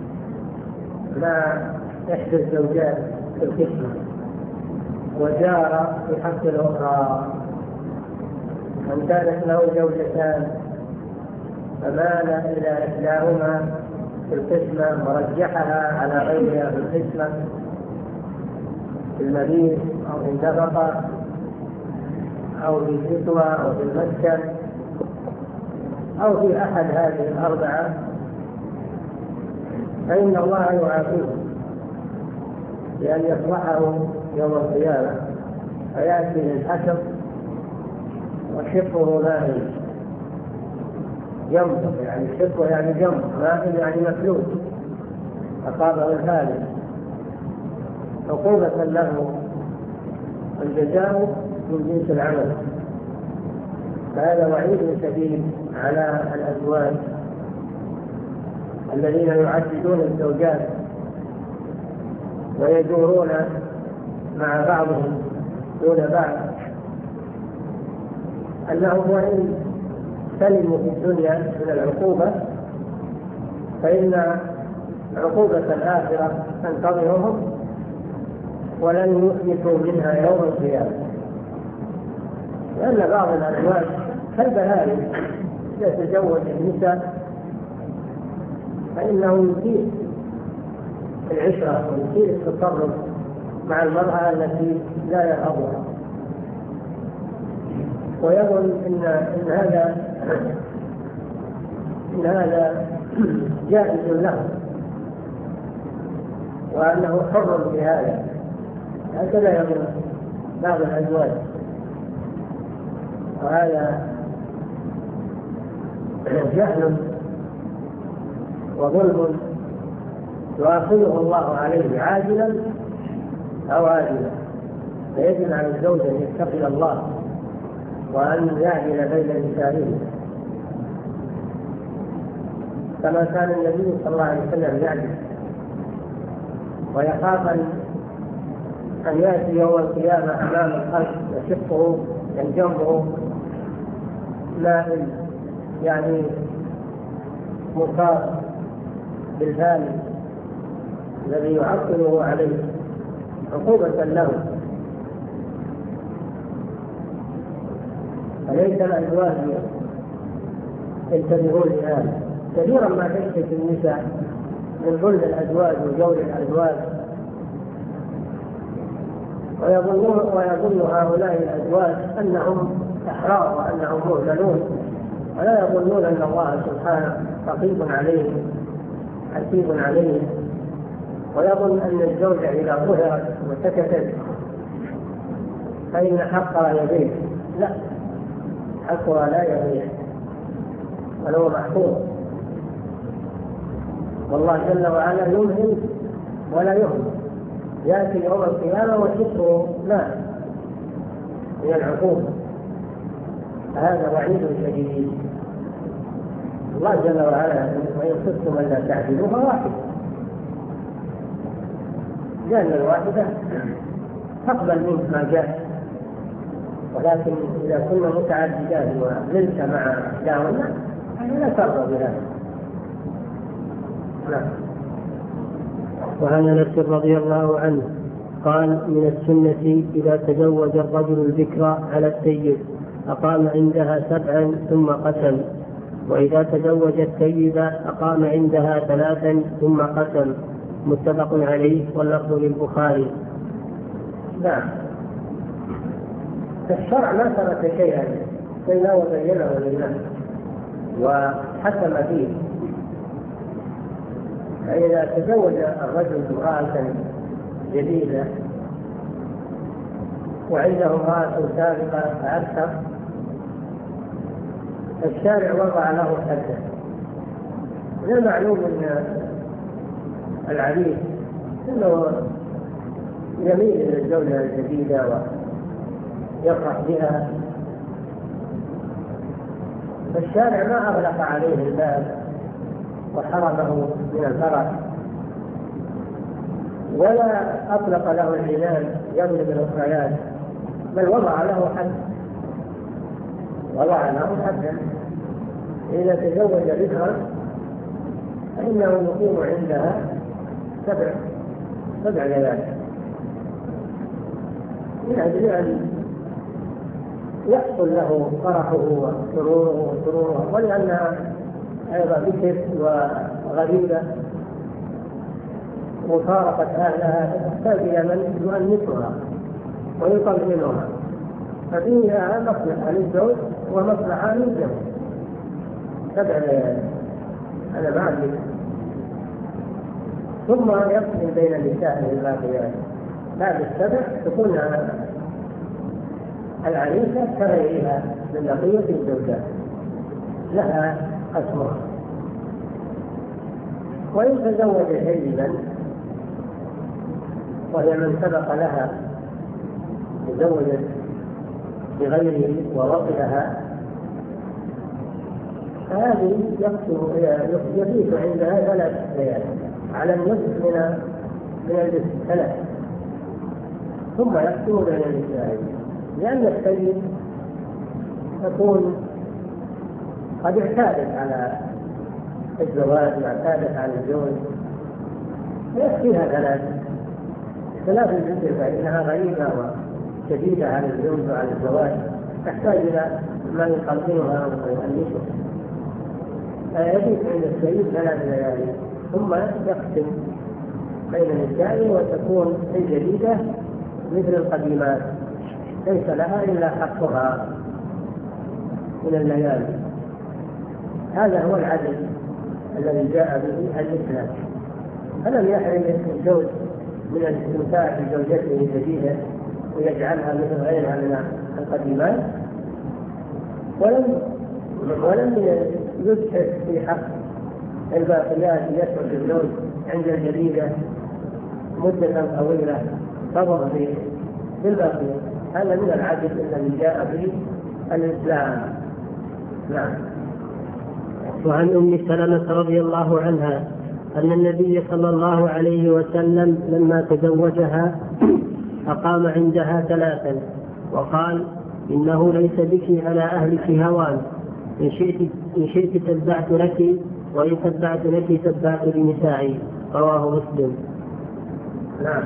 لا إحدى الزوجات في القسمة وجار في حق الأخرى. من كانت له زوجتان فمال إلى إحداهما في القسمة ورجحها على غيرها في القسمة، في المبيت أو في النفقة أو في الكسوة أو في المسكن أو في أحد هذه الأربعة، فإن الله يعافيه بأن يفضحه يوم القيامة فيأتي للحشر وشقه مائل. جنب يعني شقه يعني جنب، مائل يعني مفلوج، أصابه الهالك، عقوبة له الجزاء من جنس العمل. فهذا وعيد شديد على الأزواج الذين يعددون الزوجات ويدورون مع بعضهم دون بعض، أنهم وإن سلموا في الدنيا من العقوبة فإن عقوبة الآخرة تنتظرهم ولن يثبتوا منها يوم القيامة. لأن بعض الأزواج كالبهائم يتزوج النساء فإنه يثير العشرة ويثير التصرف مع المرأة التي لا يرغبها، ويظن إن إن هذا إن هذا جائز له، وأنه حر بهذا. هكذا يقول بعض الأزواج، وهذا جهل وظلم يؤاخذه الله عليه عاجلا أو آجلا. فيجب على الزوج أن يتقي الله وأن يعدل بين نسائه، كما كان النبي صلى الله عليه وسلم يعدل، ويخاف أن يأتي يوم القيامة أمام الخلق يشقه ينجمه مائل، يعني مصاب بالفعل الذي يعطله عليه عقوبة له. فليس الأزواج ينتبهون لهذا. كثيرا ما تشتكي النساء من ظلم الأزواج وجور الأزواج، ويظنون ويظن هؤلاء الأزواج أنهم أحرار وأنهم مهملون، ولا يظنون أن الله سبحانه رقيب عليهم حسيب عليهم، ويظن أن الزوجة إذا ظهرت وسكتت فإن حقها يضيع. لا، حقها لا يضيع، ولو محفوظ، والله جل وعلا يمهل ولا يهمل. يأتي يوم القيامة وشكره لا من العقوبة. هذا وعيد شديد. الله جل وعلا وإن خفتم ألا تعدلوا فواحد، لأن الواحدة تقبل منك ما جاء، ولكن إذا كنا متعددات وزلت مع إحداهن لا ترضى بهذا. نعم. وعن انس رضي الله عنه قال: من السنة إذا تزوج الرجل البكر على السيد أقام عندها سبعا ثم قسم، وإذا تزوج السيد أقام عندها ثلاثا ثم قسم. متفق عليه واللفظ للبخاري. نعم. الشرع ما ترك شيئا إلا وبينه لله وحكم فيه. فإذا تزوج الرجل امرأة جديدة وعنده امرأة سابقة فأكثر، الشارع وضع له حدا. من المعلوم أن العريس أنه يميل إلى الزوجة الجديدة ويفرح بها، فالشارع ما أغلق عليه الباب وحرمه من الفرح، ولا أطلق له العنان يضرب الأخريات، بل وضع له حد وضع له حدا. إذا تزوج بكرا فإنه يقيم عندها سبع سبع ليالي من أجل أن يحصل له فرحه وسروره وسروره، ولأنها أيضا بكر وغريبة وفارقت أهلها تحتاج إلى من يؤنسها ويطمئنها، ففيها مصلحة للزوج ومصلحة للزوج. سبع ليالي هذا بعد، ثم يقسم بين النساء الباقيات. بعد السبع تكون العريسة كغيرها من بقية الزوجات، لها قسمها. وإن تزوج سيدا وهي من سبق لها تزوجت بغيره ووطئها، فهذه يبيت عندها ثلاث ليالي على النصف من من الثلاث، ثم يقسم بين النساء، لأن السيد تكون قد اعتادت على الزواج واعتادت على الزوج، فيكفيها ثلاث ثلاث الجزء، فإنها غريبة وشديدة على الزوج وعلى الزواج، تحتاج إلى ما يقلقلها ويؤنسها. فيبيت عند السيد ثلاث ليالي ثم يقسم بين النساء، وتكون الجديدة مثل القديمات ليس لها إلا حقها من الليالي. هذا هو العدل الذي جاء به الإسلام. فلم يحرم الزوج من الاستمتاع بزوجته الجديدة ويجعلها مثل غيرها من القديمات، ولم ولم يزهد في حق الباقيات يترك الزوج عند الجديدة مدة طويلة صبر بالباقيات. هذا من العدل الذي جاء به الإسلام. نعم. وعن أم سلمة رضي الله عنها أن النبي صلى الله عليه وسلم لما تزوجها أقام عندها ثلاثا وقال: إنه ليس بك على أهلك هوان، إن شئت, إن شئت تبعت لك، وإن تبعت لك تبعت لنسائي. رواه مسلم. نعم.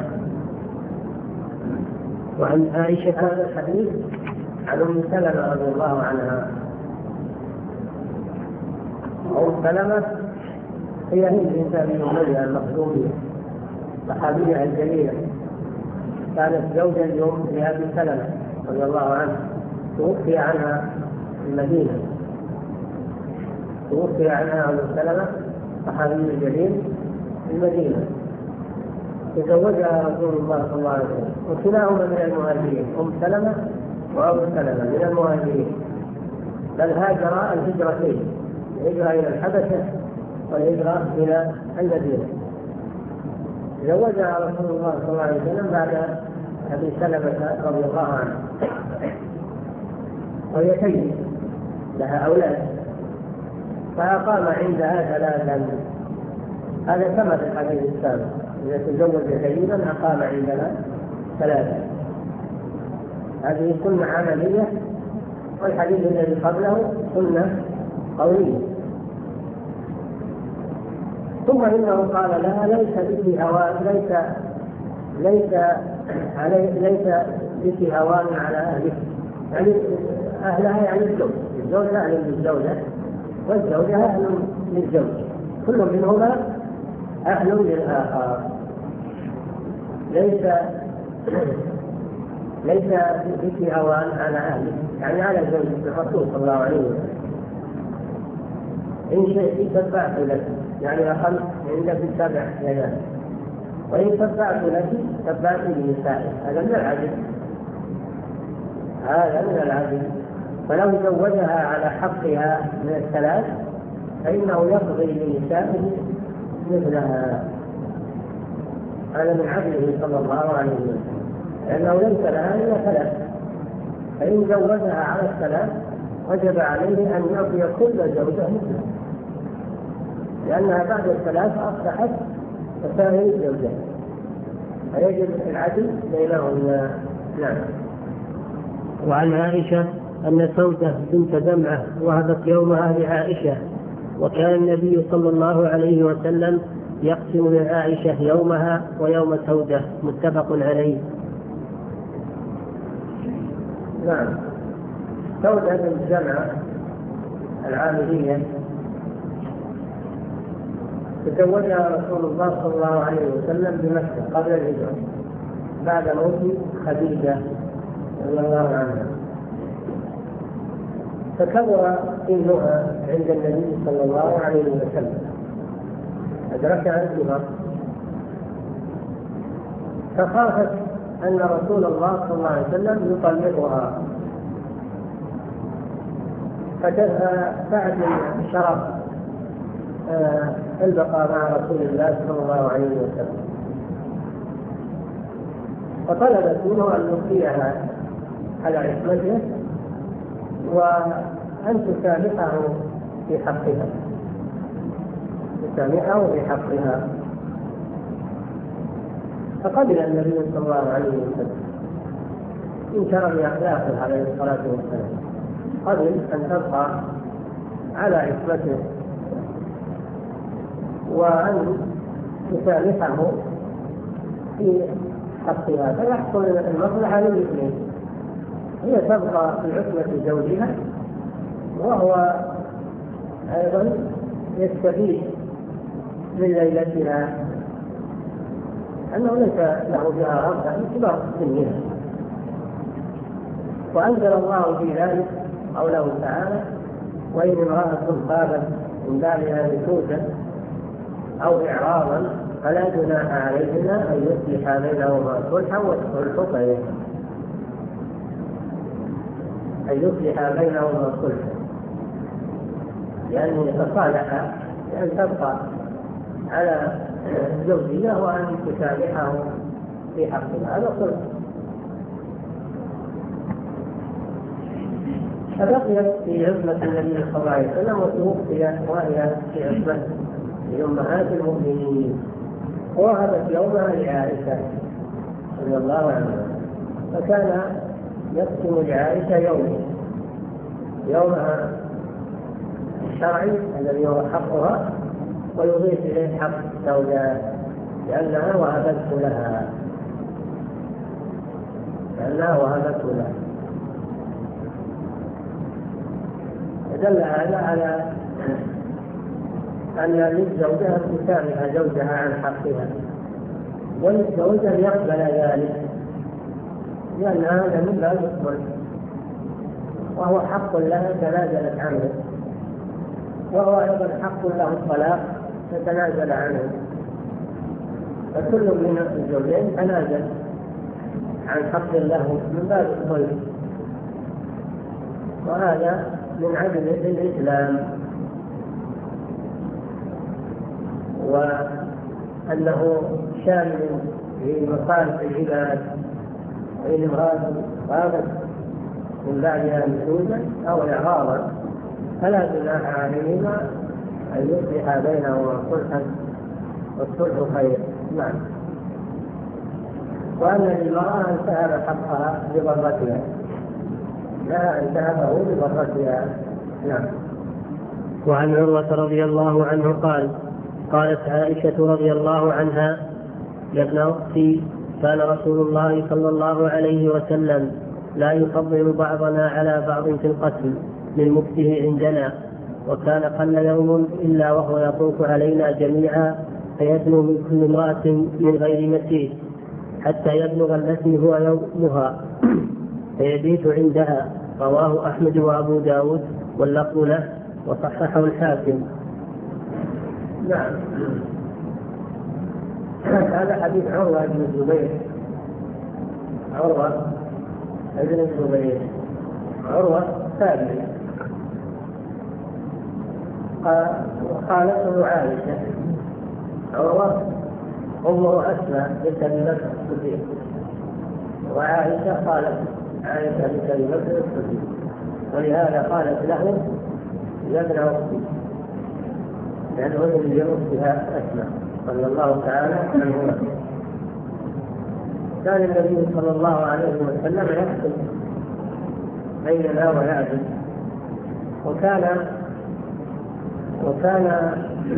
وعن عائشة هذا الحديث عن أم سلمة رضي الله عنها. أم سلمة هي هند بنت أبي أمية المخزومية، صحابية الجليلة، كانت زوجا لأبي سلمة رضي الله عنه، توفي عنها في المدينة، توفي عنها أم سلمة صحابي الجليل في المدينة، تزوجها رسول الله صلى الله عليه وسلم، وكلاهما من المهاجرين، أم سلمة وأبو سلمة من المهاجرين، بل هاجر الهجرتين، الهجرة إلى الحبشة والهجرة إلى المدينة. تزوجها رسول الله صلى الله عليه وسلم بعد أبي سلمة رضي الله عنه، وهي سيد لها أولاد، فأقام عندها ثلاثا. هذا كما في الحديث السابق، إذا تزوج سيدا أقام عندنا ثلاثا. هذه سنة عملية، والحديث الذي قبله سنة قولية. ثم إنه قال لها: ليس بك هوان، ليس ليس علي ليس بك هوان على أهلك، يعني أهلها يعني الزوج، الزوج أهل للزوجة والزوجة أهل للزوج، كل منهما أهل للآخر. ليس ليس بك هوان على أهلك، يعني على زوجك الرسول صلى الله عليه وسلم. إن شئت تبعت لك، يعني أقل عندك سبع ليال، وإن تبعت لك تبعت لنسائك. هذا من العدل، هذا من العدل. فلو زوجها على حقها من الثلاث فإنه يقضي لنسائه مثلها. هذا من عدله صلى الله عليه وسلم، لأنه ليس لها إلا ثلاث، فإن زوجها على الثلاث وجب عليه أن يعطي كل زوجة مثلها، لأنها بعد الثلاث أصبحت تساوي الزوجات، فيجب العدل بينهن. نعم. وعن عائشة أن سودة بنت دمعة وهبت يومها لعائشة، وكان النبي صلى الله عليه وسلم يقسم لعائشة يومها ويوم سودة. متفق عليه. نعم. سودة بنت دمعة العاملية تزوجها رسول الله صلى الله عليه وسلم بمكة قبل الهجرة بعد موت خديجة رضي الله عنها، فكبر سنها عند النبي صلى الله عليه وسلم، أدركها الكبر، فخافت أن رسول الله صلى الله عليه وسلم يطلقها، فبعد شرف آه البقاء مع رسول الله صلى الله عليه وسلم، فطلبت منه أن يبقيها على عصمته وأن تسامحه في حقها، تسامحه في حقها. فقبل النبي صلى الله عليه وسلم من كرم أخلاقه عليه الصلاة والسلام، قبل أن تبقى على عصمته وأن تسامحه في حقها، فيحصل المصلحة للاثنين، هي تبقى في عصمة زوجها وهو أيضا يستفيد من ليلتها، أنه ليس له بها رغبة في كبار سنها. وأنزل الله في ذلك قوله تعالى: وإن امرأة خافت من بالها نشوزا أو إعراضا فلا جناح عليهما أن يصلح بينهما صلحا، والصلح خير، أن يصلح بينهما صلحا، لأنه يتصالح بأن تبقى على الزوجية وأن تسامحه في حقها، هذا صلح. فبقيت في عصمة النبي صلى الله عليه وسلم وتوفي وهي في عصمة أمهات المؤمنين، ووهبت يومها لعائشة رضي الله عنها، فكان يقسم لعائشة يوم يومها الشرعي الذي هو حقها، ويضيف إليه حق الزوجات لأنها وهبته لها لأنها وهبته لها دل هذا على أن للزوجة أن تسامح زوجها عن حقها، وللزوج أن يقبل ذلك، لأن هذا من باب الصلح، وهو حق لها تنازلت عنه، وهو أيضا حق له الطلاق تتنازل عنه، فكل من الزوجين تنازل عن حق له من باب الصلح، وهذا من عدل الإسلام، وأنه شامل لمصالح العباد. وإن امرأة غابت من بعدها نشوزا أو إعراضا فلا جناح عليهما أن يصلح بينهما صلحا، والصلح خير. نعم. وأن للمرأة أن تهب حقها بضرتها، لا أن تهبه بضرتها. نعم. وعن عروة رضي الله عنه قال: قالت عائشة رضي الله عنها: يا ابن أختي، كان رسول الله صلى الله عليه وسلم لا يفضل بعضنا على بعض في القتل من مكته عندنا، وكان قل يوم إلا وهو يطوف علينا جميعا فيدنو من كل امرأة من غير مسيس حتى يبلغ التي هو يومها فيبيت عندها. رواه أحمد وأبو داود واللفظ له وصححه الحاكم. نعم. هذا حديث عروة بن الزبير. عروة بن الزبير عروة ثابت قالته عائشة. عروة أمه أسمى بنت أبي بكر الصديق، وعائشة قالت عائشة بنت أبي بكر الصديق، ولهذا قالت له: يا ابن أختي، لأنه من لأختها أسمى صلى الله تعالى عنه. كان النبي صلى الله عليه وسلم يحكم بيننا ويعدل، وكان وكان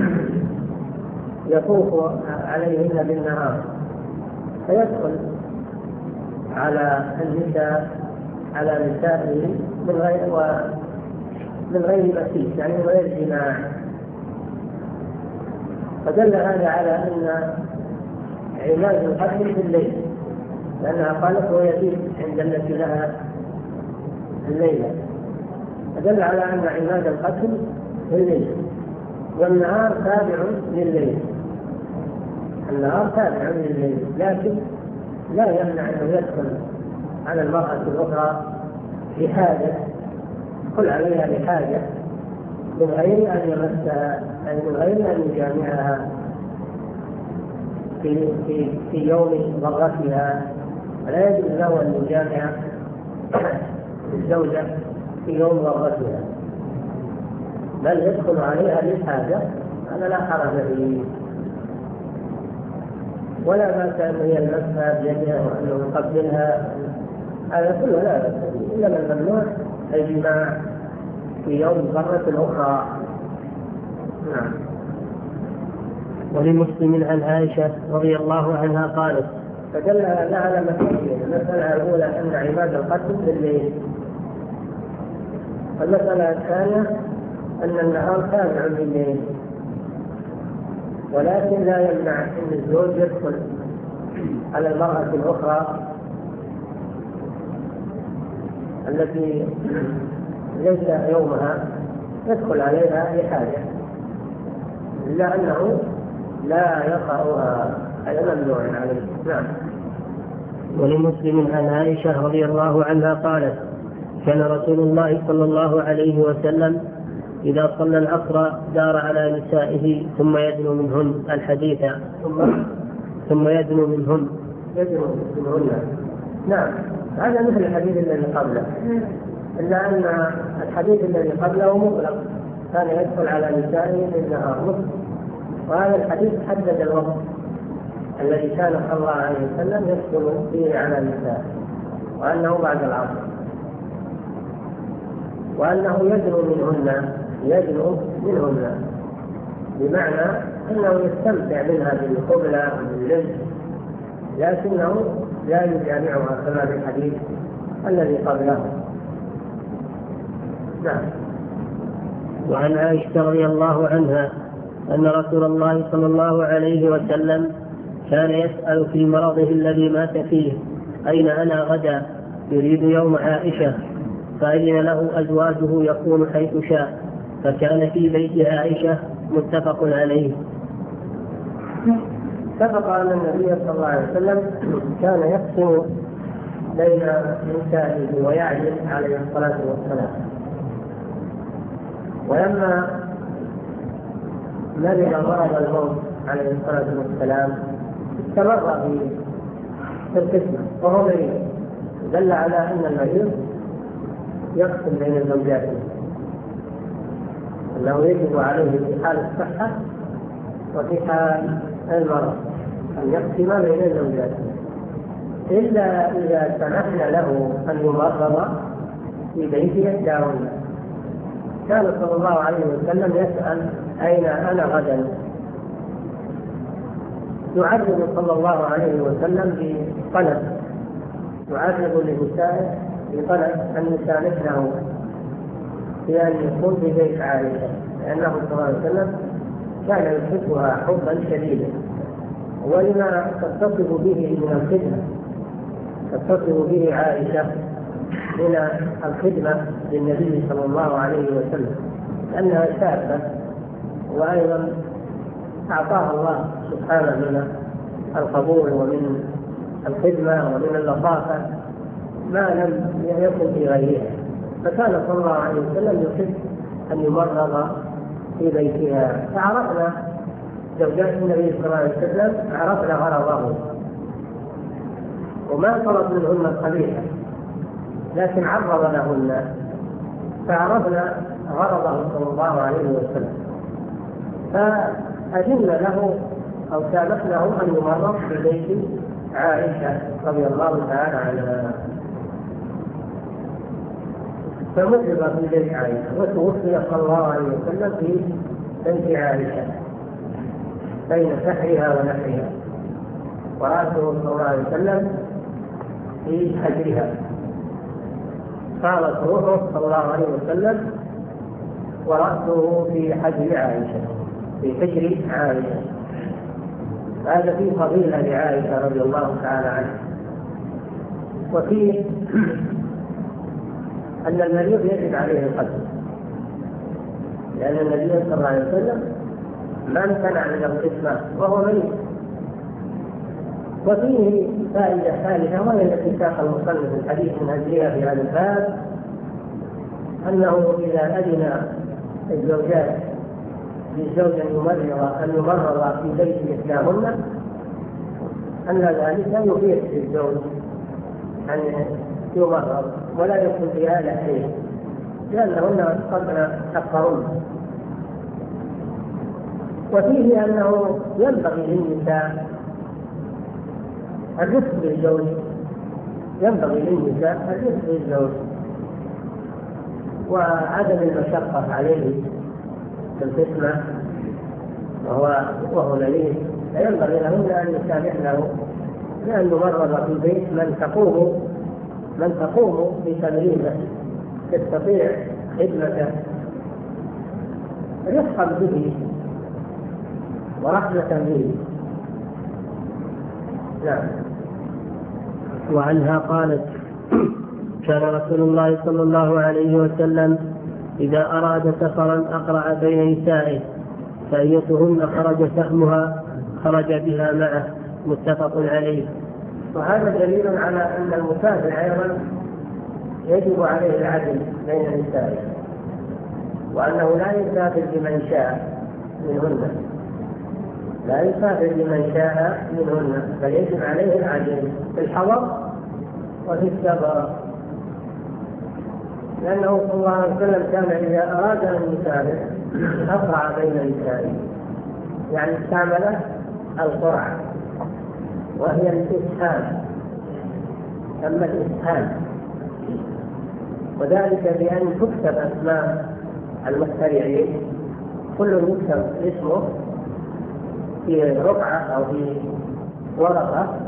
يطوف عليهن بالنهار فيدخل على النساء على نسائه من غير من غير مسيس، يعني من غير جماع. فدل هذا على أن عماد القتل في الليل، لأنها قالت ويبيت عند التي لها الليلة، فدل على أن عماد القتل في الليل، والنهار تابع لليل. النهار تابع لليل، لكن لا يمنع أنه يدخل على المرأة الأخرى بحاجة، يدخل عليها بحاجة من غير أن يمسها، أي من غير أن يجامعها في في في يوم ضرتها. ولا يجوز له أن يجامع الزوجة في يوم ضرتها، بل يدخل عليها للحاجة، هذا لا حرج فيه، ولا بأس أن يلمسها بيدها وأنه يقبلها، هذا كله لا بأس به، إنما الممنوع الجماع في يوم ضرة الأخرى. نعم. ولمسلم عن عائشة رضي الله عنها قالت: فدل هذا على مسألتين: المسألة الأولى أن عباد القتل بالليل، المسألة الثانية أن النهار تابع بالليل، ولكن لا يمنع أن الزوج يدخل على المرأة الأخرى التي ليس يومها، يدخل عليها لحاجة، إلا أنه لا يقرأها، هذا ممنوع عليه. نعم. ولمسلم عن عائشة رضي الله عنها قالت: كان رسول الله صلى الله عليه وسلم إذا صلى العصر دار على نسائه ثم يدنو منهن الحديث ثم يدنو منهن يدنو منهن. نعم، هذا مثل الحديث الذي قبله، إلا أن الحديث الذي قبله مطلق، كان يدخل على نسائه في النهار، وهذا الحديث حدد الوقت الذي كان صلى الله عليه وسلم يدخل فيه على نسائه، وأنه بعد العصر، وأنه يدنو منهن يدنو منهن بمعنى أنه يستمتع منها بالقبلة وباللمس، لكنه لا يجامعها كما في الحديث الذي قبله. نعم. وعن عائشة رضي الله عنها أن رسول الله صلى الله عليه وسلم كان يسأل في مرضه الذي مات فيه: أين أنا غدا؟ يريد يوم عائشة، فأذن له أزواجه يكون حيث شاء، فكان في بيت عائشة. متفق عليه. اتفق أن النبي صلى الله عليه وسلم كان يقسم بين نسائه ويعدل عليه الصلاة والسلام، ولما مرض مرض الموت عليه الصلاة والسلام استمر في القسمة، وهو مريض، دل على أن المريض يقسم بين الزوجات، أنه يجب عليه في حال الصحة وفي حال المرض أن يقسم بين الزوجات، إلا إذا سمحنا له أن يمرض في بيته إحداهن. كان صلى الله عليه وسلم يسأل: أين أنا غدا؟ يعرض صلى الله عليه وسلم بطلب، يعرض لنسائه بطلب أن يسامحنه في أن يكون في بيت عائشة، لأنه صلى الله عليه وسلم كان يحبها حبا شديدا، ولما تتصف به من الخدمة تتصف به عائشة من الخدمة للنبي صلى الله عليه وسلم، لأنها شابة، وأيضا أعطاها الله سبحانه من القبول ومن الخدمة ومن اللطافة ما لم يكن في غيرها، فكان صلى الله عليه وسلم يحب أن يمرض في بيتها. فعرفنا زوجات النبي صلى الله عليه وسلم، عرفنا غرضه، وما طلب منهن القبيحة، لكن عرض لهن، فعرفنا غرضه صلى الله عليه وسلم، فأذن له أو سامحناه أن يمرض في بيت عائشة رضي الله تعالى عنها، فمرض في بيت عائشة، وتوفي صلى الله عليه وسلم في بيت عائشة بين سحرها ونحرها، ورأسه صلى الله عليه وسلم في حجرها، قالت روحه صلى الله عليه وسلم ورأسه في حجر عائشة، في حجر عائشة. هذا فيه فضيلة لعائشة رضي الله تعالى عنها. وفيه أن المريض يجب عليه القتل، لأن النبي صلى الله عليه وسلم ما امتنع من القسمة وهو مريض. وفيه فائدة ثالثة، وهي التي ساق المصنف الحديث من أجلها في هذا الباب، أنه إذا أذن الزوجات للزوج أن يمرض أن يمرض في بيت إحداهن، أن ذلك يفيد الزوج أن يمرض ولا يكون فيها لحيه، لأنهن قد تكفرن. وفيه أنه ينبغي للنساء الرفق بالزوج، ينبغي للنساء الرفق بالزوج وعدم المشقة عليه في القسمة، وهو وهو مريض، فينبغي لهن أن يسامحنه، لأن يمرض في البيت من تقوم من تقوم بتمريضه، تستطيع خدمته رفقا به ورحمة به. نعم. وعنها قالت: كان رسول الله صلى الله عليه وسلم إذا أراد سفرا أقرع بين نسائه، فأيتهن خرج سهمها خرج بها معه، متفق عليه. وهذا دليل على أن المسافر أيضا يجب عليه العدل بين النساء، وأنه لا يسافر بمن شاء منهن، لا يسافر بمن شاء منهن، بل يجب عليه العدل في الحضر وفي السفر، لأنه صلى الله عليه وسلم كان إذا أراد أن يسافر أقرع بين النساء، يعني استعمل القرعة وهي الإسهام، أما الإسهام، وذلك بأن تكتب أسماء المخترعين، كل يكتب اسمه في رقعة أو في ورقة